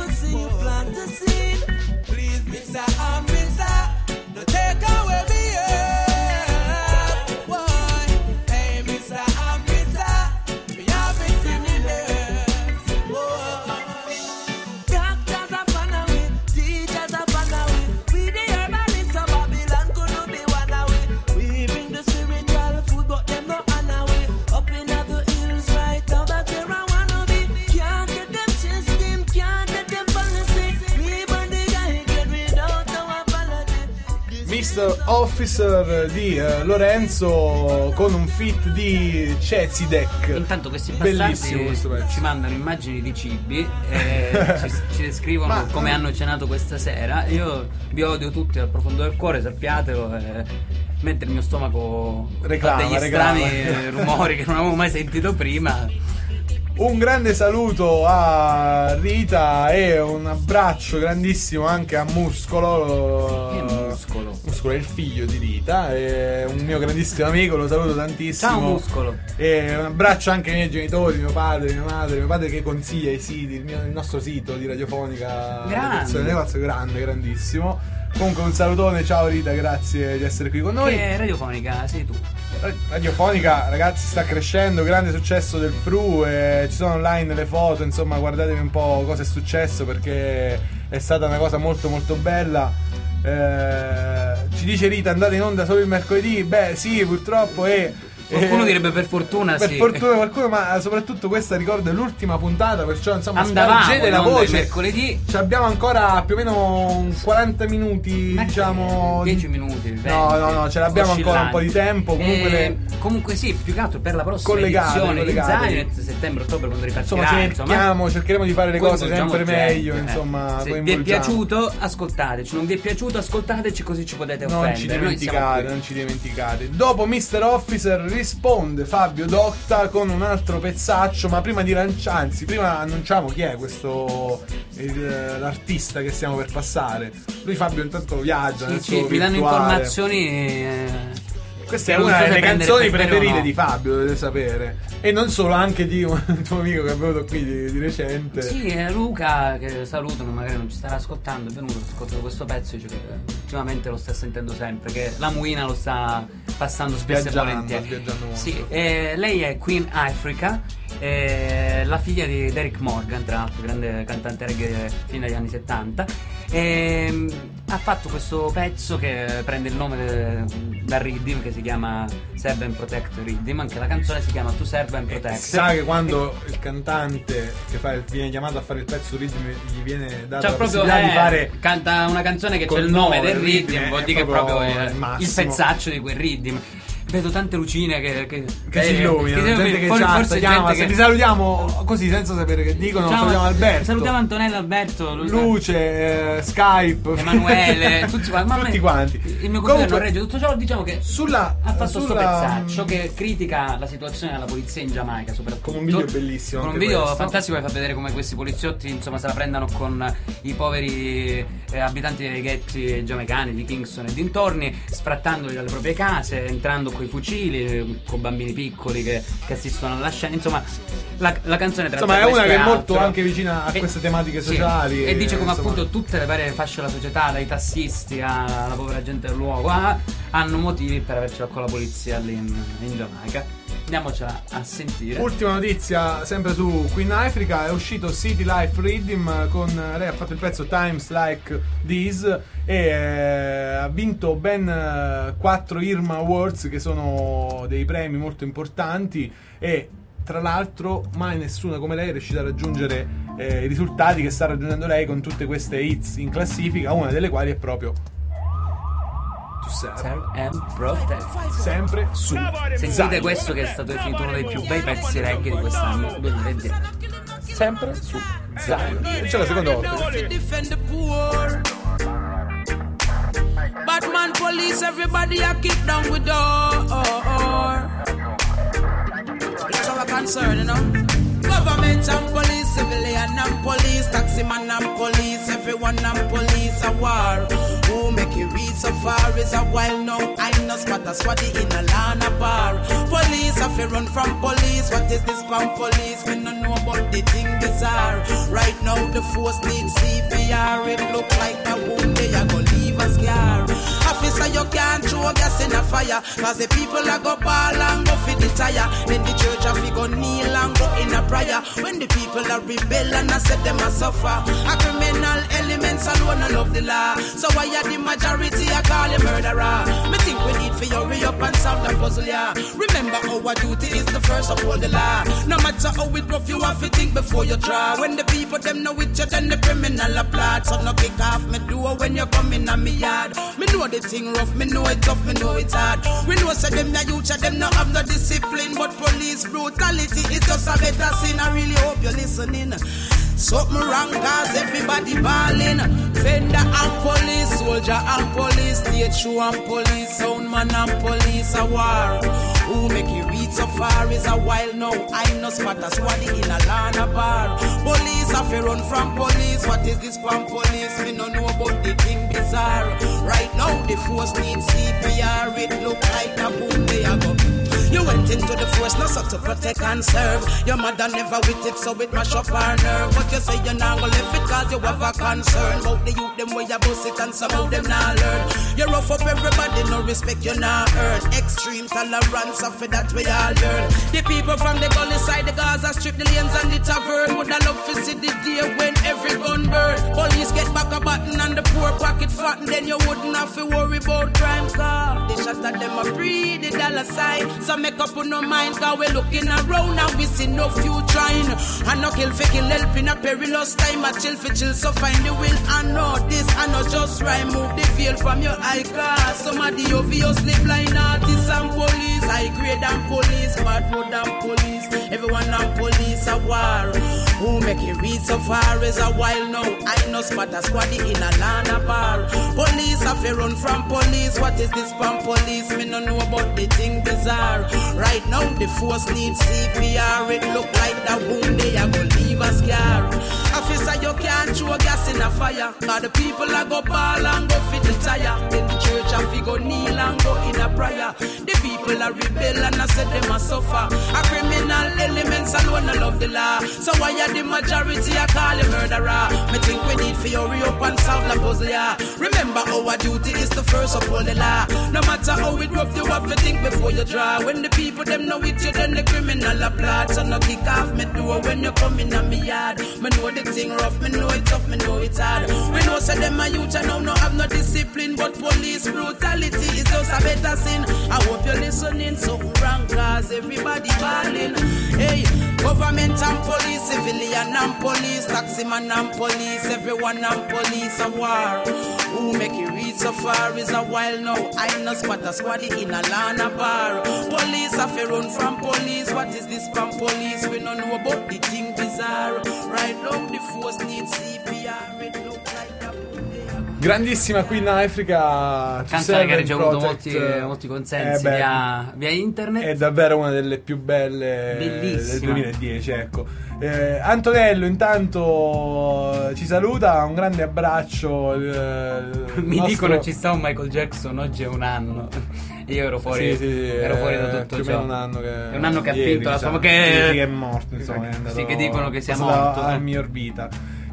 Mr. Officer, no take away me. Mr. Officer di Lorenzo con un feat di Cezidek. Intanto questi bellissimo questo bastardi pezzo. ci mandano immagini di cibi e ci descrivono come hanno cenato questa sera. Io vi odio tutti dal profondo del cuore, sappiatelo, mentre il mio stomaco fa degli strani rumori che non avevo mai sentito prima. Un grande saluto a Rita e un abbraccio grandissimo anche a Muscolo. Che Muscolo? Muscolo è il figlio di Rita, è un mio grandissimo amico, lo saluto tantissimo. Ciao Muscolo. E un abbraccio anche ai miei genitori, mio padre, mia madre, mio padre che consiglia i siti, il nostro sito di radiofonica. Grande. Grande, grandissimo. Comunque un salutone, ciao Rita, grazie di essere qui con noi. Che radiofonica sei tu? Radiofonica, ragazzi, sta crescendo, grande successo del Fru, ci sono online le foto, insomma guardatevi un po' cosa è successo perché è stata una cosa molto molto bella. Ci dice Rita, andate in onda solo il mercoledì? Beh sì, purtroppo qualcuno direbbe per fortuna, per sì. fortuna qualcuno, ma soprattutto questa ricordo è l'ultima puntata, perciò insomma andavamo spargete la voce. Mercoledì ci abbiamo ancora più o meno 40 minuti, diciamo 10 minuti 20, no, ce l'abbiamo ancora un po' di tempo. Comunque sì, più che altro per la prossima collegate. edizione di Zionet, settembre-ottobre, quando ripartirà, cercheremo di fare le cose sempre meglio, insomma. Se vi è piaciuto, ascoltateci. Non vi è piaciuto, ascoltateci, così ci potete offendere. Non ci dimenticate. Dopo Mr. Officer risponde Fabio Dotta con un altro pezzaccio, ma prima prima annunciamo chi è questo l'artista che stiamo per passare. Lui, Fabio, intanto viaggia nel suo vi danno virtuale. Informazioni. Questa è una delle canzoni preferite di Fabio, dovete sapere. E non solo, anche di un tuo amico che è venuto qui di recente. Sì, è Luca, che salutano, magari non ci starà ascoltando, è venuto, ascoltato questo pezzo e dice che ultimamente lo sta sentendo sempre, che la Muina lo sta passando spesso e volentieri. Viaggiando molto. Sì, lei è Queen Africa, la figlia di Derek Morgan, tra l'altro grande cantante reggae fino agli anni 70. Ha fatto questo pezzo che prende il nome dal Riddim, che si chiama Serve and Protect Riddim. Anche la canzone si chiama To Serve and Protect. Sa che quando il cantante che viene chiamato a fare il pezzo Riddim gli viene data la possibilità di fare, canta una canzone che c'è il nome del Riddim, vuol dire che proprio è il pezzaccio di quel Riddim. Vedo tante lucine che si illuminano, gente che chatta, chiama, se li salutiamo così senza sapere che dicono. Salutiamo Alberto, salutiamo Antonello, Alberto, Luce, Skype, Emanuele, tutti quanti. Il mio compagno non regge tutto ciò, diciamo che ha fatto sto pezzaccio che critica la situazione della polizia in Giamaica, soprattutto con un video bellissimo, con un video fantastico che fa vedere come questi poliziotti insomma se la prendano con i poveri abitanti dei ghetti giamaicani di Kingston e dintorni, sfrattandoli dalle proprie case, entrando con i fucili, con bambini piccoli che assistono alla scena. Insomma, la canzone tratta insomma è una che è molto altro, anche vicina a queste tematiche sociali, e dice come appunto tutte le varie fasce della società, dai tassisti alla povera gente del luogo, hanno motivi per avercela con la polizia lì in Giamaica. Andiamocela a sentire. Ultima notizia, sempre su Queen Africa, è uscito City Life Riddim, con lei ha fatto il pezzo Times Like This e ha vinto ben 4 Irma Awards, che sono dei premi molto importanti, e tra l'altro mai nessuna come lei è riuscita a raggiungere i risultati che sta raggiungendo lei con tutte queste hits in classifica, una delle quali è proprio Serve and Protect, sempre su sentite Zion. Questo che è stato definito uno dei più bei pezzi reggae di quest'anno 2010, sempre su Zion. E c'è la seconda volta. Batman police, everybody a kick down with door. It's our concern, you know. Government and police, civilian and police, taxi man and police, everyone and police a war. Who make it reach so far is a while now. I know spot a swatty in a Lana bar. Police have to run from police. What is this from police? We don't know about the thing bizarre. Right now the force needs CPR. It look like a wound they are gonna leave a scar. Officer, you can't throw gas in a fire, cause the people are go ball and go for the tire. Then the church have to go kneel and go in a prayer. When When the people are rebel and I said them a suffer, a criminal elements alone I love the law. So why are the majority I call a murderer? Me think we need to hurry up and solve the puzzle, yeah. Remember our duty is the first of all the law. No matter how it rough, you have to think before you try. When the people them know it, you then the criminal applaud. So no kick off me door when you come in on me yard. Me know the thing rough, me know it tough, me know it hard. We know say them the youth, them no have no discipline, but police brutality is just a better sin. I really hope you're listening. Something wrong cause everybody ballin'. Fender and police, soldier and police, stage show and police, soundman and police, a war. Who make it reach so far is a while now. I know spot a squad in a Lana bar. Police have to run from police. What is this from police? We don't know about the thing bizarre. Right now the force needs CPR. It look like a boom they a go. You went into the force, not so to protect and serve. Your mother never with it, so it mash up her nerve. But you say you're not gonna left it cause you have a concern about the youth, them way you bust it and some of them not learn. You rough up everybody, no respect you not earn. Extreme tolerance, of it that we all learn. The people from the gully side, the Gaza strip, the lanes and the tavern. Would I love to see the day when every gun burn. Police get back a button and the poor pocket fat, and then you wouldn't have to worry about crime car. They shot at them a free the dollar sign. So make up on no mind, cause we're looking around and we see no future trying. And no kill for kill, help in a perilous time. A chill for chill, so find the will and know this. And not just right, move the veil from your eye, cause some of the obviously blind artists and police. High grade and police, bad road and police. Everyone and police a war. Who make it reach so far is a while now. I know spot a squaddy in a Lana bar. Police have to run from police. What is this from police? Me no know about the thing bizarre. Right now the force needs CPR. It look like that wound they are gonna leave a scar. Officer, you can't throw gas in a fire. Now the people are go ball and go fit the tire. In the church and we go kneel and go in a prayer. The people are rebel and I said them a suffer. A criminal elements alone I love the law. So why are the majority I call a murderer? Me think we need to hurry up and solve the puzzle, yeah. Remember our duty is the first of all the law. No matter how it rough, you have to think before you draw. When the people them know it, you then the criminal applaud. So no kick off me door when you come in on me yard. Me know the thing rough, me know it tough, me know it hard. We know say them a youth and now no have no discipline, but police brutality is just a better sin. I hope you're listening, something wrong cause everybody ballin'. Hey, government and police, civilian and police, taximan and police, everyone and police a war. Who make it reach so far is a while now. I know spot a squaddy in a Lana bar. Police have to run from police. What is this from police? We don't know about the thing bizarre. Right now the force needs CPR. It look like that. Grandissima Queen Africa. Canzone che ha ricevuto molti consensi via internet. È davvero una delle più belle del 2010, ecco. Antonello intanto ci saluta, un grande abbraccio. Mi dicono ci sta un Michael Jackson, oggi è un anno. Io ero fuori, ero fuori da tutto ciò. È un anno che, è un anno che ieri, ha finto la sua, che è morto, insomma, è andato, sì, che dicono che sia morto a miglior vita.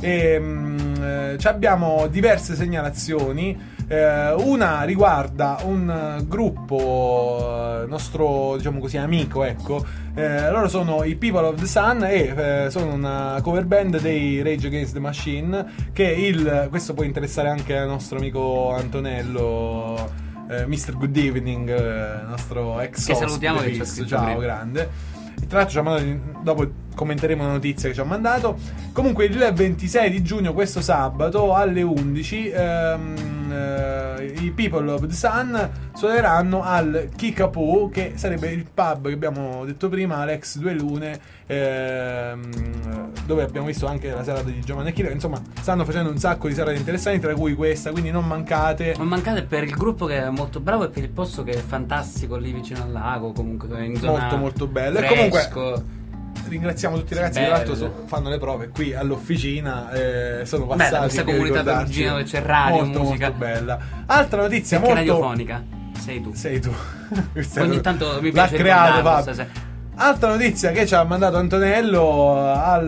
E abbiamo diverse segnalazioni. Una riguarda un gruppo nostro, diciamo così, amico, ecco. Loro sono i People of the Sun e sono una cover band dei Rage Against the Machine, che questo può interessare anche al nostro amico Antonello, Mr. Good Evening, nostro ex che salutiamo, che ci ha scritto ciao, prima. grande. Tra l'altro ci ha mandato, dopo commenteremo la notizia che ci ha mandato. Comunque il 26 di giugno, questo sabato alle 11, i People of the Sun suoneranno al Kickapoo, che sarebbe il pub che abbiamo detto prima, Alex Due Lune, dove abbiamo visto anche la serata di Giovanni Killer. Insomma, stanno facendo un sacco di serate interessanti, tra cui questa, quindi non mancate. Non mancate per il gruppo che è molto bravo e per il posto che è fantastico lì vicino al lago, comunque in zona molto molto bello. Fresco. E comunque ringraziamo tutti i ragazzi che tra l'altro fanno le prove qui all'officina, sono passati. Questa comunità perugina dove c'è radio, molto, musica molto bella. Altra notizia anche molto radiofonica. Sei tu. Ogni tanto mi l'ha piace creato Fabio. Altra notizia che ci ha mandato Antonello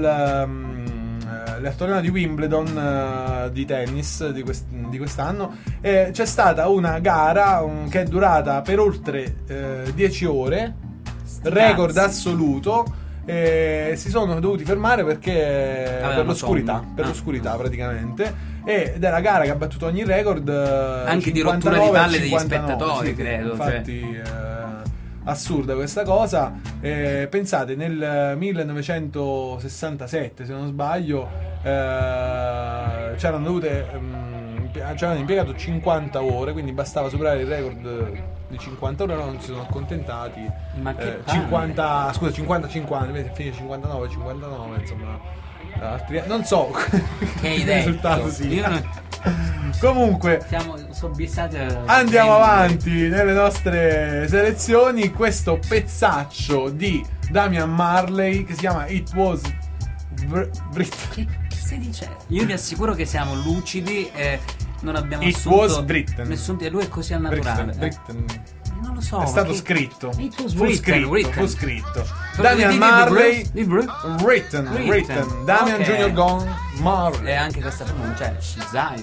al torneo di Wimbledon di tennis di quest'anno, c'è stata una gara che è durata per oltre 10 ore, record assoluto. si sono dovuti fermare perché per l'oscurità, sonno. per l'oscurità praticamente. Ed è la gara che ha battuto ogni record, anche di 59, rottura di palle degli 59, spettatori, sì, credo. Infatti, assurda questa cosa. Pensate, nel 1967, se non sbaglio, c'erano impiegato 50 ore, quindi bastava superare il record di 50 ore, non si sono accontentati. Ma che 50, fine 59, insomma. Altri, non so che hai il detto. risultato sia. Io non- Comunque siamo sobbissati. andiamo avanti nelle nostre selezioni. Questo pezzaccio di Damian Marley che si chiama It Was Britain. Che stai dicendo? Io vi assicuro che siamo lucidi e non abbiamo It assunto was Britain. nessun lui è così al naturale. Britain. Non lo so. È stato perché- scritto. It was Fu Britain, scritto. Però Damian di Marley Britain. Written. Damian Ok. Junior Gone Marley. E anche questa pronuncia, Zion.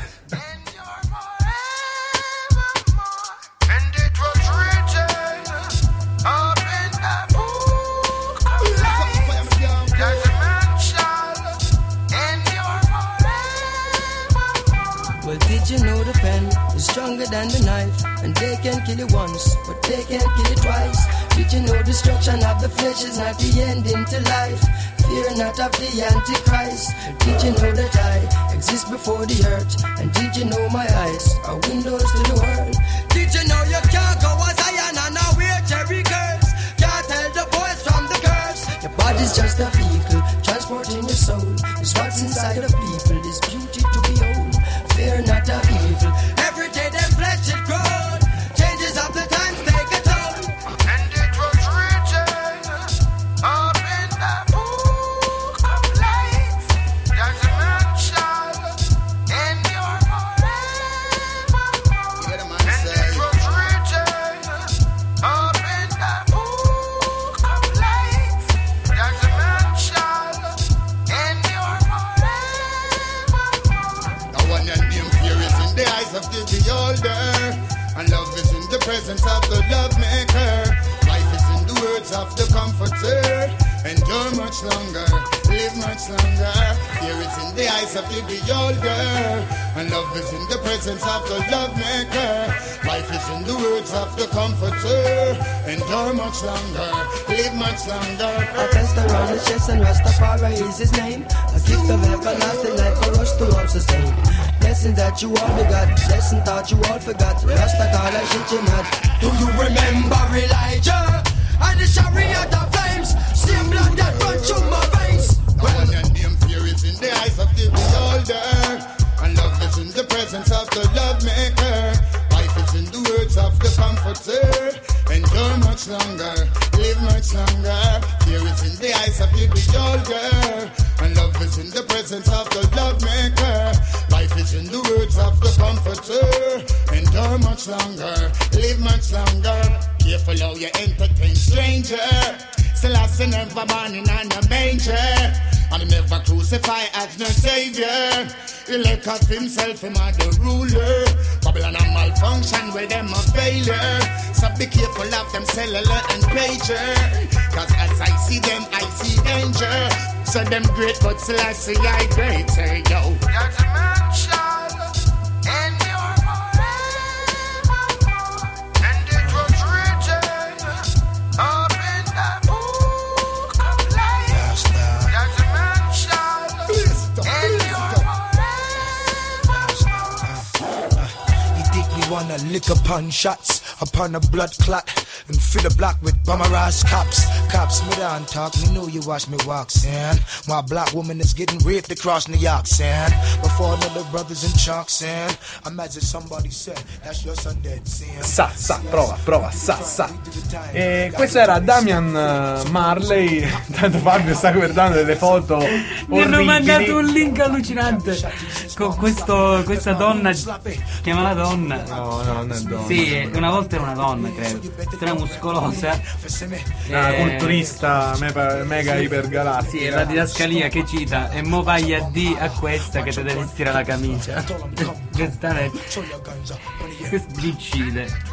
Well, did you know the pen is stronger than the knife? And they can kill you once, but they can't kill you twice. Did you know destruction of the flesh is not the ending to life? Fear not of the Antichrist. Did you know that I exist before the earth? And did you know my eyes are windows to the world? Did you know you can't go as Zion and now wear Jerry curse? Can't tell the boys from the curse. Your body's just a vehicle, transporting your soul. It's what's inside of people, this beauty to behold. Fear not of evil. Every day their flesh it grows. Changes of the times take a toll. And it was written up in the book of life that a man shall endure forevermore. And it was written up in the book of life that a man shall endure forevermore. Now one and name fear is in the eyes of the beholder, and love is in the presence of the love maker. Life is in the words of the comforter. Endure much longer, live much longer. Fear is in the eyes of the beholder, and love is in the presence of the love maker. Life is in the words of the comforter. Endure much longer, live much longer. A fest around the chest and Rastafari is his name. A gift of everlasting life for us to all sustain. Blessing that you all begot, lesson thought you all forgot. Rasta call I shit you not. Do you remember Elijah and the chariot of flames? Same blood that run through my veins. Well, and name fear is in the eyes of the beholder, and love is in the presence of the love maker. Life is in the words of the comforter. Endure much longer, live much longer. Fear is in the eyes of the beholder, and love is in the presence of the love maker. Life is in the words of the comforter. Endure much longer, live much longer. Careful how you entertain stranger. Selassie never born in a manger, and he never crucified as no savior. He let off himself him as the ruler. Babylon a malfunction, well them a failure. So be careful of them cellular and pager, cause as I see them, I see danger. So them great, but Selassie I greater, yo. That a man shall endure forevermore. And it was written up in the book of life that a man shall endure forevermore. You think me wanna lick upon shots upon a blood clot and fill the block with bummer ass cops. Cops, me down talk, me know you watch me walk, son. My black woman is getting raped across New York, son. Before another brothers in chalk, son. Imagine somebody said, that's your son dead, son. Prova. E questo era Damian Marley. Tanto Fabio sta guardando delle foto Mi hanno orribili. mandato un link allucinante con questa donna. Chiamala donna. No, non è donna. Sì, una volta era una donna, credo. Era muscolosa. Culturista mega ipergalattica. Sì, è la didascalia che cita. E mo vai a D a questa che te devi stirare la camicia. Questa è. Questo decide.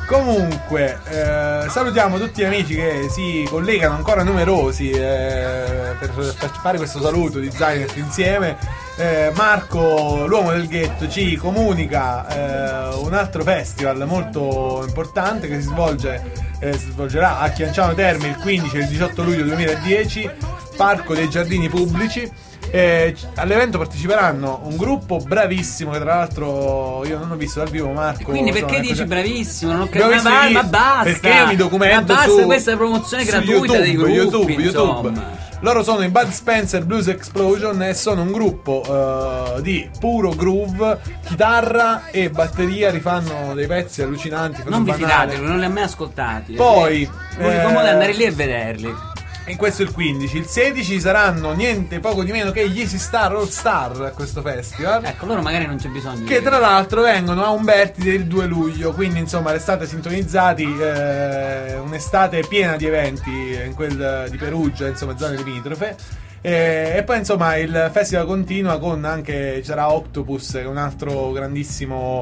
Comunque, salutiamo tutti gli amici che si collegano ancora numerosi per fare questo saluto di Zionist insieme. Marco, l'uomo del ghetto, ci comunica un altro festival molto importante che si svolgerà a Chianciano Terme il 15 e il 18 luglio 2010, Parco dei Giardini Pubblici. All'evento parteciperanno un gruppo bravissimo che tra l'altro io non ho visto dal vivo, Marco. Quindi perché dici bravissimo? Non ho capito. Bravissimi, Ma basta! perché io mi documento ma basta su questa promozione su gratuita dei gruppi, YouTube. Loro sono i Bud Spencer Blues Explosion e sono un gruppo di puro groove, chitarra e batteria, rifanno dei pezzi allucinanti. Non vi fidate, non li ho mai ascoltati. Poi l'unico modo è andare lì e vederli. E questo è il 15. Il 16 saranno niente poco di meno che gli Easy Star All Star a questo festival. Ecco, loro magari non c'è bisogno. Che tra l'altro vengono a Umberti del 2 luglio. Quindi insomma restate sintonizzati. Un'estate piena di eventi in quel di Perugia, insomma zone limitrofe. E poi insomma il festival continua con anche, ci sarà Octopus, che è un altro grandissimo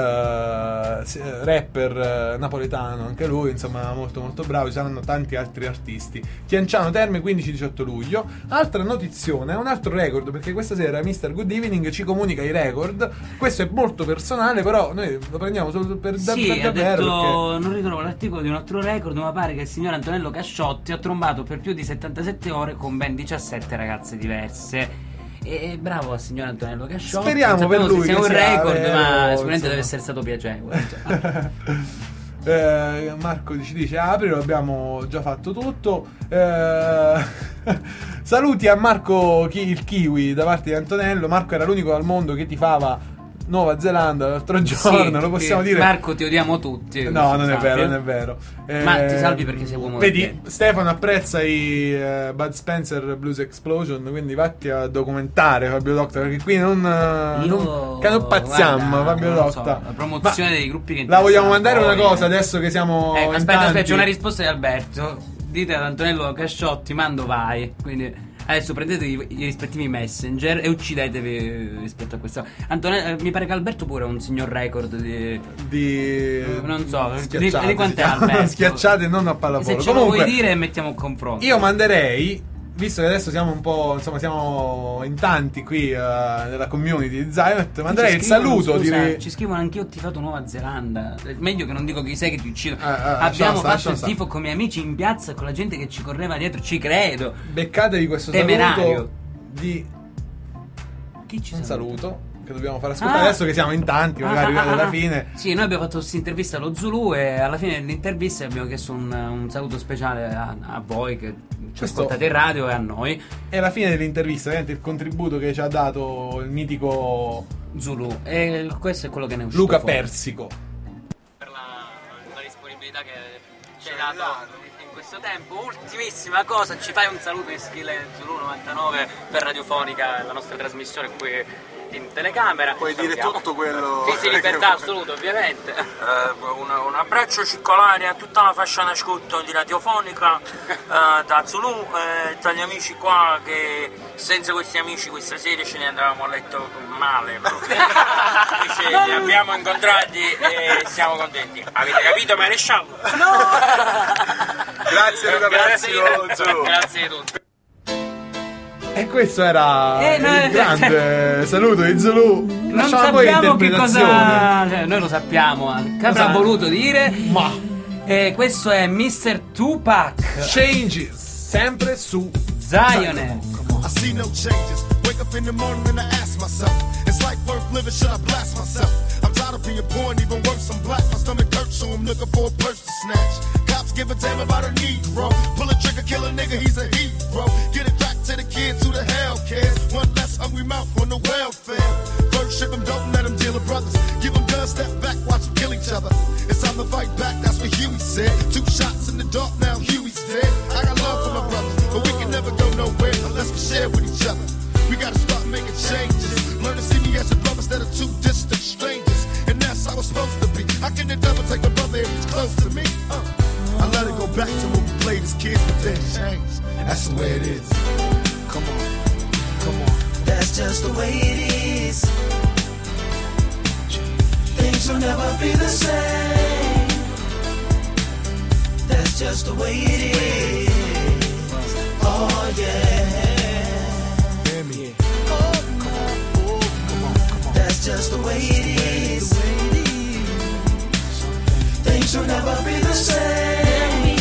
rapper napoletano, anche lui insomma molto molto bravo. Ci saranno tanti altri artisti. Chianciano Terme 15-18 luglio. Altra notizione, un altro record, perché questa sera Mr. Good Evening ci comunica i record. Questo è molto personale, però noi lo prendiamo solo per sì, davvero, ha detto, perché non ritrovo l'articolo di un altro record, ma pare che il signor Antonello Casciotti ha trombato per più di 77 ore con ben 17 ragazze diverse. E bravo al signor Antonello Casciotti. Speriamo per lui sia che un sia record, vero, ma sicuramente insomma. deve essere stato piacevole. Marco ci dice apri, abbiamo già fatto tutto. Saluti a Marco il Kiwi da parte di Antonello. Marco era l'unico al mondo che tifava Nuova Zelanda l'altro giorno, lo possiamo dire. Marco, ti odiamo tutti. No, non è vero, non è vero. Ma ti salvi perché sei uomo. Vedi, Stefano apprezza i Bud Spencer Blues Explosion, quindi vatti a documentare Fabio Docta, perché qui non canopazziamo Fabio Docta. La promozione dei gruppi che la vogliamo mandare una cosa adesso che siamo in aspetta, c'è una risposta di Alberto. Dite ad Antonello Casciotti, mando vai. Quindi adesso prendete i rispettivi messenger e uccidetevi rispetto a questo. Mi pare che Alberto pure ha un signor record di non so di quant'è Alberto. Schiacciate non a pallavolo. Se ce lo vuoi dire mettiamo un confronto. Io manderei, visto che adesso siamo un po', insomma siamo in tanti qui nella community di Zionist, manderei il saluto. Ci scrivono anch'io ho tifato Nuova Zelanda. È meglio che non dico chi sei che ti uccido. Abbiamo fatto il tifo con i miei amici in piazza con la gente che ci correva dietro. Ci credo. Beccatevi questo temerario saluto di chi ci saluto che dobbiamo fare ascoltare adesso che siamo in tanti, magari alla fine. Sì, noi abbiamo fatto questa intervista allo Zulu e alla fine dell'intervista abbiamo chiesto un saluto speciale a voi che ci ascoltate in radio e a noi. E alla fine dell'intervista, ovviamente il contributo che ci ha dato il mitico Zulu, e questo è quello che ne è uscito Luca fuori. Persico, per la disponibilità che ci hai dato in questo tempo. Ultimissima cosa, ci fai un saluto in stile Zulu 99 per Radiofonica, la nostra trasmissione qui in telecamera. Puoi dire tutto quello. Sì, libertà assoluta, ovviamente. Un abbraccio circolare a tutta la fascia d'ascolto di Radiofonica da Zulu, tra gli amici qua, che senza questi amici questa sera ce ne andavamo a letto male proprio. Invece li abbiamo incontrati e siamo contenti. Avete capito, maresciallo? No! Grazie Luca Persico. Grazie a tutti. E questo era il grande saluto di Zulu. Non sappiamo che cosa, cioè, noi lo sappiamo, che avrà voluto dire. Ma questo è Mr. Tupac. Changes, sempre su Zionist. I see no changes. Wake up in the morning and I ask myself, is life worth living? Should I blast myself? I'm tired of being poor and even worse, I'm black. My stomach hurts, so I'm looking for a purse to snatch. Cops give a damn about a Negro. Pull a trigger, kill a nigga, he's a hero. Get it back to the kids who the hell cares. One less hungry mouth on the welfare. First ship them, don't let them deal with brothers. Give them guns, step back, watch them kill each other. It's time to fight back, that's what Huey said. 2 shots in the dark, now Huey's dead. I got love for my brothers, but we can never go nowhere unless we share with each other. We gotta start making changes. Learn to see me as a brother instead of 2 distant strangers. And that's how it's supposed to be. How can the devil take a brother if he's close to me? I let it go back to when we played as kids, but then it changed. And that's the way it is. Come on, come on. That's just the way it is. Things will never be the same. just the way it is. Oh yeah. That's just the way it is. Things will never be the same.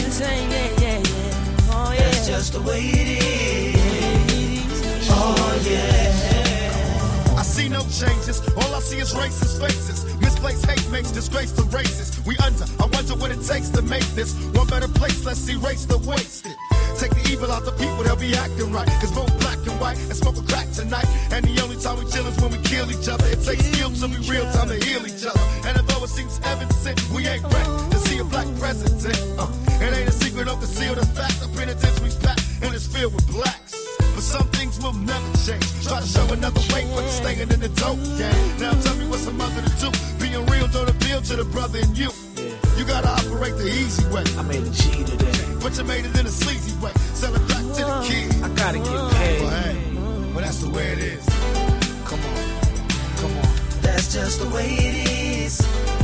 That's just the way it is. Oh yeah. I see no changes, all I see is racist faces. Misplaced hate makes disgrace to races. We under, I wonder what it takes to make this one better place. Let's erase the wasted. Take the evil out the people, they'll be acting right. Cause both black and white and smoke a crack tonight. And the only time we chill is when we kill each other. It takes skill to be real time to heal each other. And although it seems evident, we ain't ready to see a black president. It ain't a secret of concealed, the fact. The penitentiary's packed and it's filled with blacks. But some things will never change. Try to show another way, but you're staying in the dope game. Now tell me what's a mother to do. Being real don't appeal to the brother in you. You gotta operate the easy way. I made a G today, but you made it in a sleazy way. Sell it back to the kid. I gotta get paid. Well, hey, well that's the way it is. Come on, come on. That's just the way it is.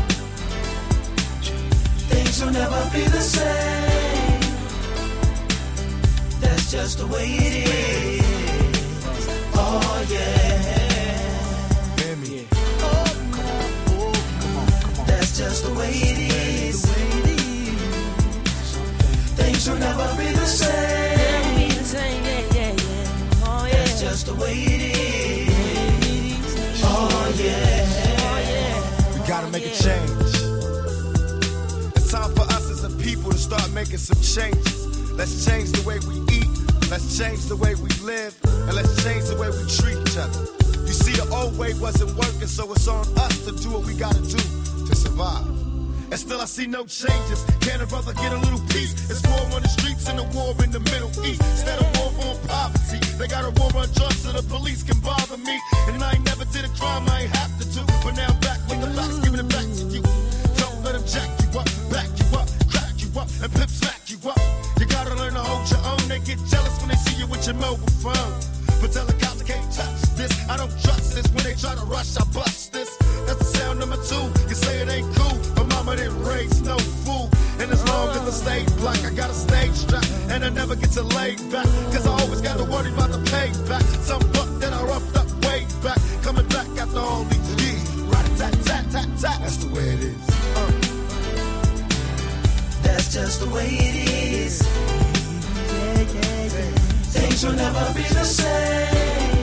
Things will never be the same. That's just the way it is. Oh yeah. That's just the way it is. Things will never be the same. That's just the way it is. Oh yeah. We gotta make a change. It's time for us as a people to start making some changes. Let's change the way we eat. Let's change the way we live. And let's change the way we treat each other. You see, the old way wasn't working, so it's on us to do what we gotta do to survive. And still I see no changes. Can a brother get a little peace? It's war on the streets and a war in the Middle East. Instead of war on poverty, they got a war on drugs so the police can bother me. And I ain't never did a crime I ain't have to do. But now I'm back with the facts, giving it back to you. Don't let them jack you up, back you up, crack you up, and pimp smack you up. You gotta learn to hold your own. They get jealous when they see you with your mobile phone. But tell the cops I can't touch this. I don't trust this. When they try to rush, I bust this. That's the sound number 2. You say it ain't cool, but mama didn't raise no fool. And as long as I stay black, I got a stage strap. And I never get to lay back, cause I always gotta worry about the payback. Some buck that I roughed up way back, coming back after all these years. Rat-a-tat-tat-tat-tat. That's the way it is. That's just the way it is. Things will never be the same.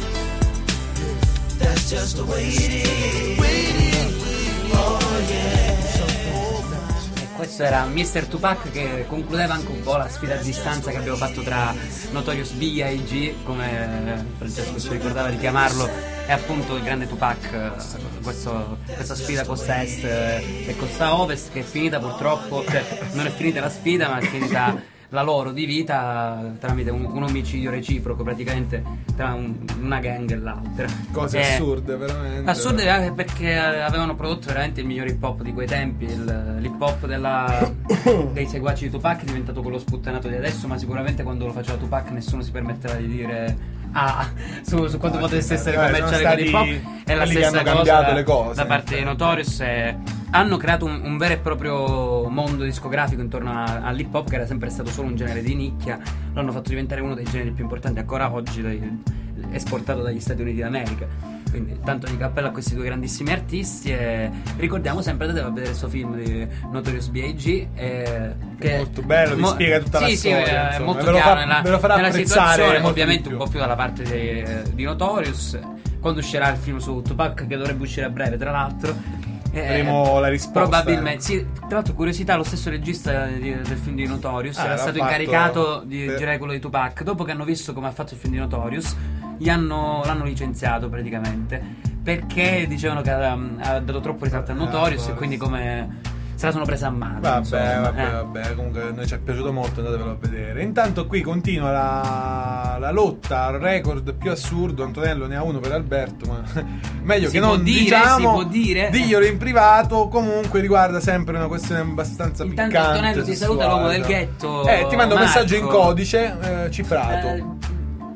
That's just the way it is. Oh yeah. Questo era Mr. Tupac, che concludeva anche un po' la sfida a distanza che abbiamo fatto tra Notorious B.I.G., come Francesco ci ricordava di chiamarlo, e appunto il grande Tupac. Questa sfida costa est e costa ovest, che è finita purtroppo, cioè non è finita la sfida, ma è finita la loro di vita tramite un omicidio reciproco praticamente tra una gang e l'altra. Cose assurde, veramente. Assurde perché avevano prodotto veramente il miglior hip hop di quei tempi. L'hip hop dei seguaci di Tupac è diventato quello sputtanato di adesso, ma sicuramente quando lo faceva Tupac nessuno si permetteva di dire su quanto potesse essere commerciale con l'hip hop. È la stessa cosa le cose, da parte di Notorious. Hanno creato un vero e proprio mondo discografico intorno all'hip hop, che era sempre stato solo un genere di nicchia. L'hanno fatto diventare uno dei generi più importanti ancora oggi, esportato dagli Stati Uniti d'America. Quindi tanto di cappello a questi due grandissimi artisti. E ricordiamo sempre, andate a vedere questo film di Notorious B.I.G. Che è molto bello, vi spiega tutta la storia. È molto chiaro ve lo farà nella situazione, ovviamente un po' più dalla parte di Notorious. Quando uscirà il film su Tupac, che dovrebbe uscire a breve tra l'altro, avremo la risposta. Probabilmente sì. Tra l'altro, curiosità, lo stesso regista del film di Notorious era stato incaricato di girare quello di Tupac. Dopo che hanno visto come ha fatto il film di Notorious, l'hanno licenziato praticamente, perché dicevano che ha dato troppo risalto a Notorious e quindi come se la sono presa a mano. Vabbè, comunque a noi ci è piaciuto molto, andatevelo a vedere. Intanto qui continua la lotta al record più assurdo. Antonello ne ha uno per Alberto, ma meglio si che non diciamo. Si può dire. Diglielo in privato. Comunque riguarda sempre una questione abbastanza intanto piccante. Antonello ti saluta, l'uomo del ghetto. Ti mando un Marco. messaggio in codice cifrato.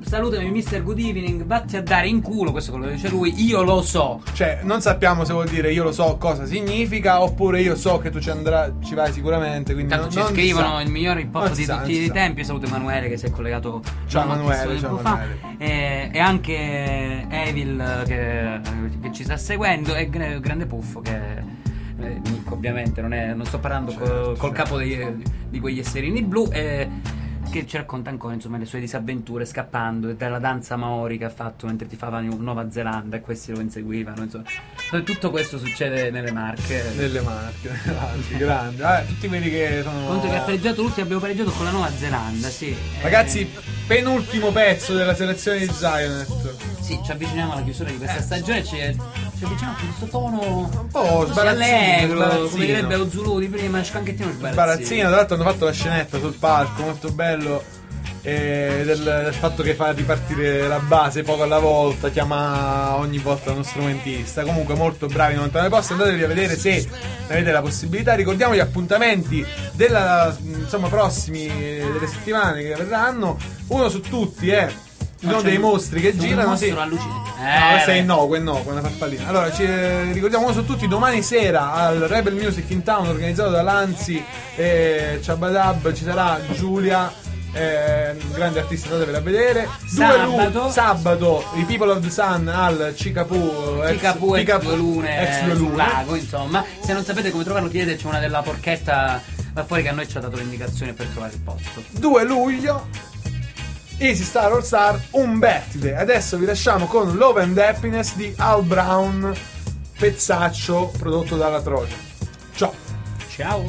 salutami Mr. Good Evening, vatti a dare in culo, questo è quello che dice lui, io lo so. Cioè, non sappiamo se vuol dire io lo so cosa significa, oppure io so che tu ci vai sicuramente, quindi Tanto non ci scrivono il miglior hip hop di tutti i tempi. Io saluto Emanuele che si è collegato Ciao pochissimo Emanuele, tempo ciao fa. Emanuele. E anche Evil che ci sta seguendo, e Grande Puffo che Nick, ovviamente non sto parlando col capo di quegli esserini blu, che ci racconta ancora insomma le sue disavventure scappando dalla danza maori che ha fatto mentre tifava in Nuova Zelanda e questi lo inseguivano, insomma. Tutto questo succede nelle Marche, grande. Tutti quelli che sono conto che ha pareggiato l'ultimo, abbiamo pareggiato con la Nuova Zelanda, sì. Ragazzi, penultimo pezzo della selezione di Zionet. Sì, ci avviciniamo alla chiusura di questa stagione, ci avviciniamo a questo tono un po' sbarazzino, come direbbe lo Zulu di prima, scanchettino sbarazzino. Tra l'altro hanno fatto la scenetta sul palco, molto bello, del fatto che fa ripartire la base poco alla volta, chiama ogni volta uno strumentista. Comunque molto bravi 99 posti, andatevi a vedere se avete la possibilità. Ricordiamo gli appuntamenti prossimi delle settimane che verranno. Uno su tutti è uno dei mostri che girano, sì. Quella farfallina. Allora, ci ricordiamo uno su tutti, domani sera al Rebel Music in Town, organizzato da Lanzi e Chabadab, ci sarà Giulia, grande artista, andatevela a vedere. Sabato i People of the Sun al Cicapù ex Due Lune sul lago, insomma. Se non sapete come trovarlo, chiedeteci una della porchetta là fuori che a noi ci ha dato l'indicazione per trovare il posto. 2 luglio Easy Star All Star, un birthday. Adesso vi lasciamo con Love and Happiness di Al Brown, pezzaccio prodotto dalla Troja. Ciao.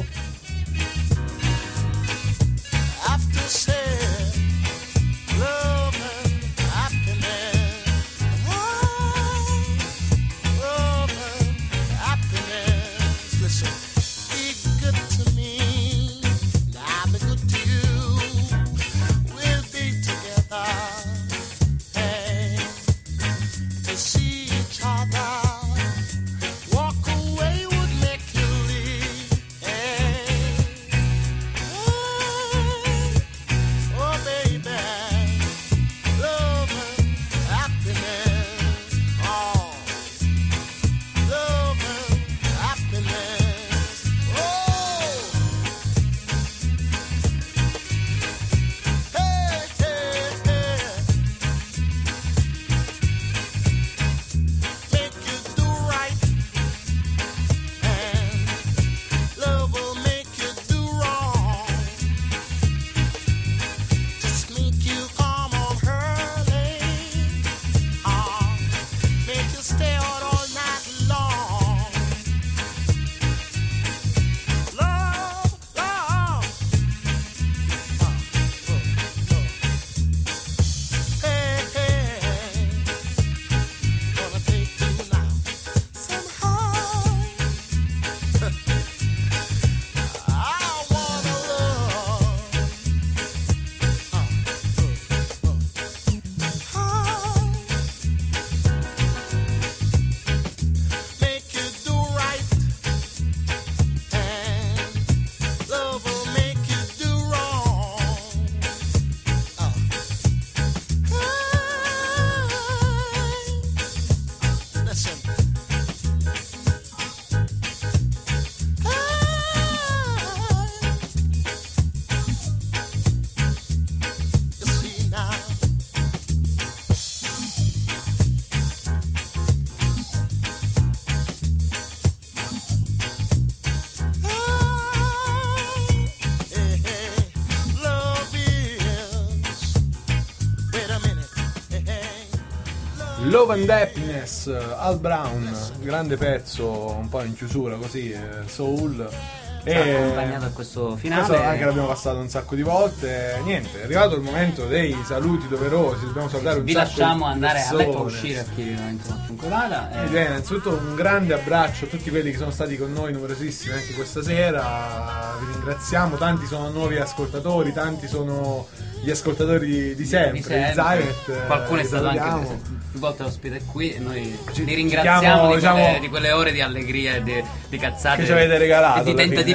Love and Happiness, Al Brown, grande pezzo, un po' in chiusura così, soul. Ci ha accompagnato a questo finale. Questo anche l'abbiamo passato un sacco di volte. Niente, è arrivato il momento dei saluti doverosi. Dobbiamo salutare vi lasciamo andare a letto, uscire a chi non vada. Innanzitutto un grande abbraccio a tutti quelli che sono stati con noi, numerosissimi anche questa sera. Vi ringraziamo, tanti sono nuovi ascoltatori, tanti sono gli ascoltatori di sempre. Zionet, qualcuno è stato anche più volte ospite qui e noi vi ringraziamo di quelle ore di allegria e di cazzate che ci avete regalato, e di tentativi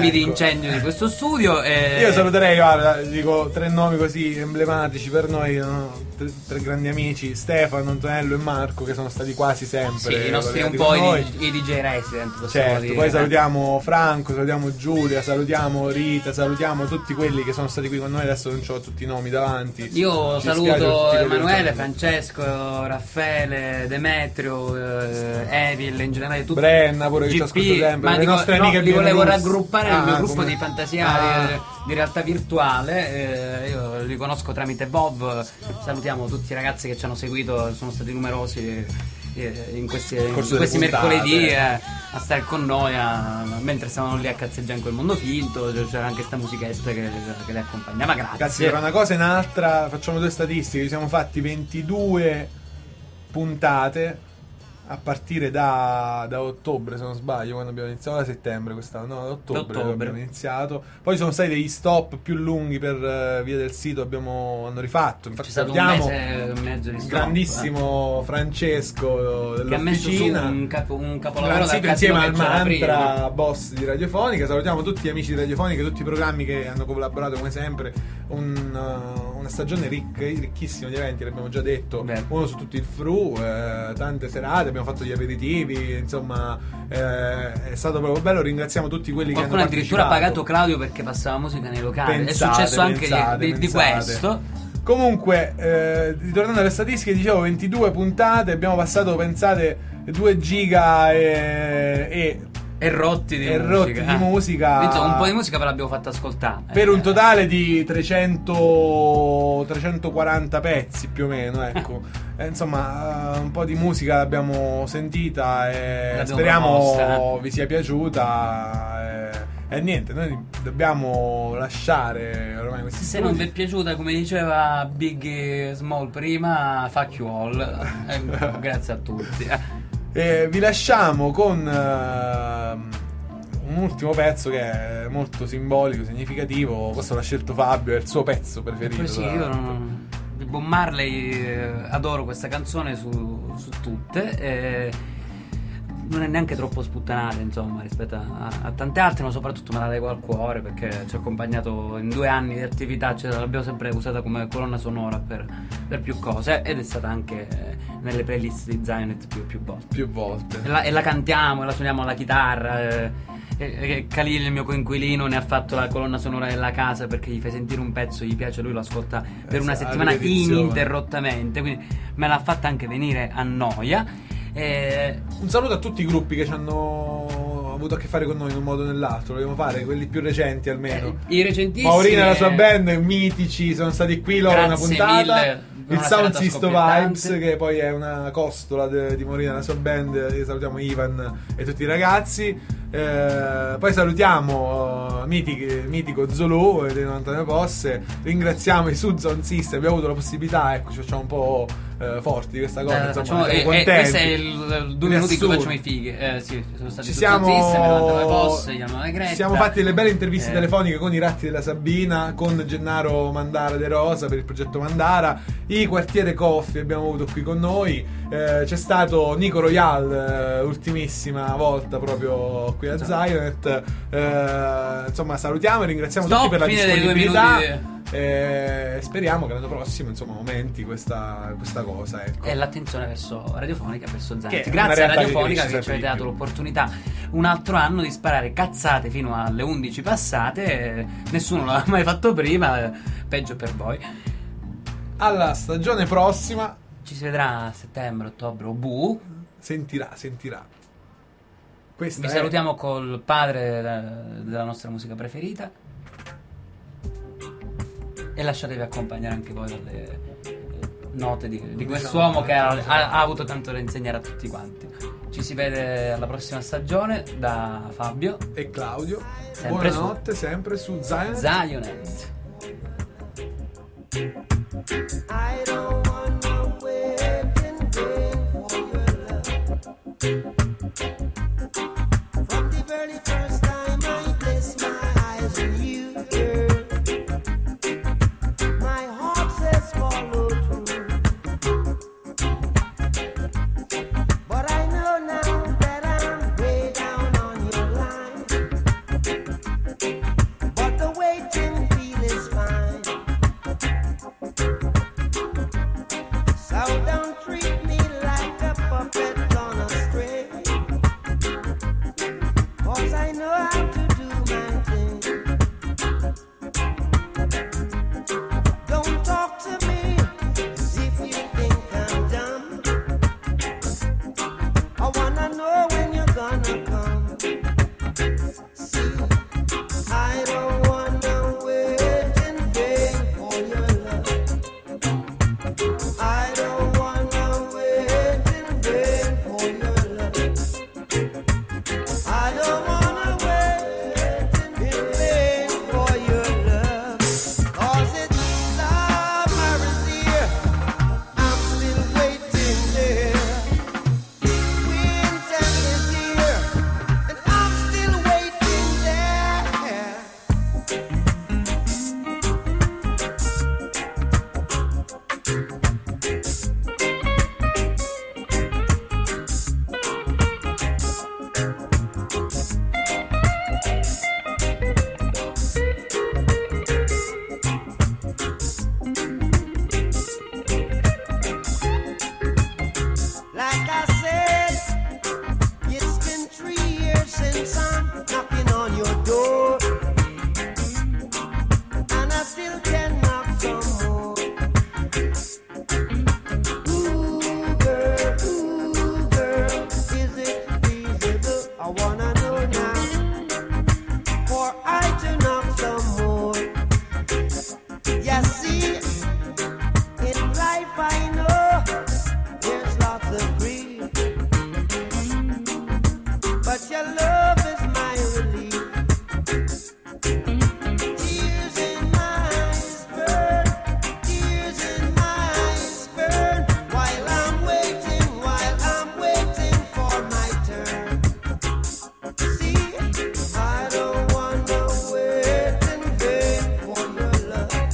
brividi Ecco. incendio di questo studio. Io saluterei, guarda, dico 3 nomi così emblematici per noi, no? tre grandi amici, Stefano, Antonello e Marco, che sono stati quasi sempre Sì, i nostri un collegati po' con noi. i DJ resident, possiamo Certo, dire. poi salutiamo Franco, salutiamo Giulia, salutiamo Rita, salutiamo tutti quelli che sono stati qui con noi, adesso non ho tutti i nomi davanti. Io Ci spiace saluto tutti quelli che Emanuele, sono- Francesco, Raffaele, Demetrio, Evil, in generale tutti. Brenna pure che ci GP, ascolta sempre, ma le dico, nostre no, amiche li volevo bielorusse. raggruppare nel mio Ah, gruppo come- di fantasia di realtà virtuale. Io li conosco tramite Bob. Salutiamo tutti i ragazzi che ci hanno seguito, sono stati numerosi in questi corso delle puntate. mercoledì a stare con noi mentre stavano lì a cazzeggiare in quel mondo finto. C'era anche sta musichetta che li accompagnava. Grazie. Ragazzi, tra una cosa e un'altra facciamo 2 statistiche. Ci siamo fatti 22 puntate a partire da ottobre, se non sbaglio, quando abbiamo iniziato, da settembre quest'anno, no, da ottobre abbiamo iniziato. Poi sono stati degli stop più lunghi per via del sito, hanno rifatto. Infatti C'è stato un salutiamo mese e mezzo di stop, grandissimo Francesco che ha messo su dell'officina, un capolavoro Gran da sito insieme al Casino che c'era Mantra, prima. boss di Radiofonica. Salutiamo tutti gli amici di Radiofonica, tutti i programmi che hanno collaborato come sempre. Una stagione ricchissima di eventi, l'abbiamo già detto. Uno su tutti il Fru, tante serate, abbiamo fatto gli aperitivi, insomma è stato proprio bello. Ringraziamo tutti quelli Qualcuno che hanno addirittura ha partecipato. pagato Claudio perché passava musica nei locali. Pensate, è successo anche pensate. di questo. Comunque, ritornando alle statistiche, dicevo 22 puntate, abbiamo passato, pensate, 2 giga e rotti di musica. Insomma, un po' di musica ve l'abbiamo fatta ascoltare. Per un totale di 340 pezzi più o meno, ecco. Insomma, un po' di musica l'abbiamo sentita e L'abbiamo speriamo proposta. vi sia piaciuta. E niente, noi dobbiamo lasciare ormai questi Se non vi studi. è piaciuta, come diceva Biggie Small prima, fuck you all. Grazie a tutti. Vi lasciamo con un ultimo pezzo che è molto simbolico, significativo. Questo l'ha scelto Fabio, è il suo pezzo preferito. Sì, tra io l'altro. di Bob Marley adoro questa canzone su tutte. Non è neanche troppo sputtanata, insomma, rispetto a tante altre, ma soprattutto me la leggo al cuore perché ci ha accompagnato in 2 anni di attività, l'abbiamo sempre usata come colonna sonora per più cose ed è stata anche nelle playlist di Zionet più volte. E la cantiamo, e la suoniamo alla chitarra. Khalil, il mio coinquilino, ne ha fatto la colonna sonora della casa perché gli fai sentire un pezzo, gli piace, lui lo ascolta per una settimana ininterrottamente, quindi me l'ha fatta anche venire a noia. Un saluto a tutti i gruppi che ci hanno avuto a che fare con noi in un modo o nell'altro. Vogliamo fare quelli più recenti almeno. I recentissimi. Maurina e la sua band, mitici, sono stati qui loro una Grazie puntata. mille. Il Una Sound serata System scoppiettante. Vibes, che poi è una costola di Maurina e la sua band. Salutiamo Ivan e tutti i ragazzi. Poi salutiamo mitico Zulu dei 99 Posse. Ringraziamo i Sound System. Abbiamo avuto la possibilità, ecco, ci facciamo un po' forti di questa cosa. Insomma, siamo contenti. Questo è il 2 minuti in cui facciamo i fighi. Sì, sono stati Ci tutti al siamo System, 99 Posse, gli hanno Gretta. Ci siamo fatti delle belle interviste telefoniche con i Ratti della Sabina, con Gennaro Mandara De Rosa per il progetto Mandara, i Quartiere Coffee abbiamo avuto qui con noi, c'è stato Nico Royal, ultimissima volta proprio qui a Zionet. Insomma, salutiamo e ringraziamo tutti per la Fine dei 2 disponibilità. minuti. Speriamo che l'anno prossimo, insomma, aumenti questa cosa, ecco. E l'attenzione verso Radiofonica, verso Che Zionet. è una Grazie a realtà Radiofonica che che cresce ci avete sempre dato di più. l'opportunità un altro anno di sparare cazzate fino alle 11 passate. Nessuno l'ha mai fatto prima, peggio per voi. Alla stagione prossima ci si vedrà a settembre, ottobre o sentirà. Questa Vi è- salutiamo col padre della nostra musica preferita e lasciatevi accompagnare anche voi dalle note di quest'uomo che ha avuto tanto da insegnare a tutti quanti. Ci si vede alla prossima stagione da Fabio e Claudio. sempre Buonanotte, sempre su Zionet. Zionet. I don't want no wedding ring for your love. From the very first time I placed my eyes on you, girl, my heart says follow through. But I know now that I'm way down on your line. Like I said, it's been 3 years since I'm knocking on your door, and I still can knock some more. Ooh, girl, is it feasible? I wanna know now, for I to knock some more. You see, in life I know there's lots of grief, but your love is my relief. Tears in my eyes burn, tears in my eyes burn, while I'm waiting for my turn. See, I don't wanna wait in vain for your love.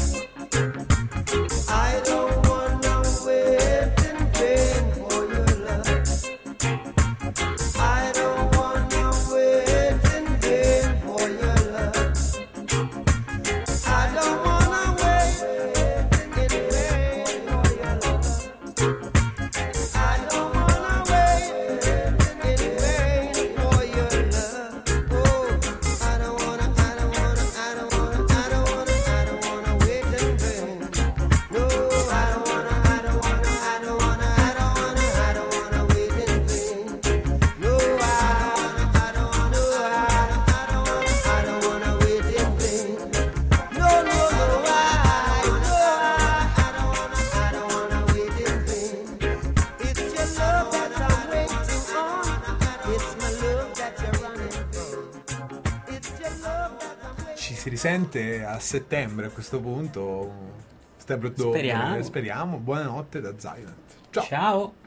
I don't wanna wait in vain for your love. I don't wanna wait in vain for your love. I don't wanna wait in vain for your love. I don't wanna wait in vain for your love. Oh, I don't wanna wait in vain. No, I don't wanna wait in vain. No, I don't wanna wait in vain. No, I don't wanna wait in vain. It's your love that I'm waiting on. It's my love that you're running from. It's your love that I'm waiting. Ci si risente a settembre a questo punto. Settembre-ottobre. Speriamo. Speriamo. Buonanotte da Zionant. Ciao. Ciao.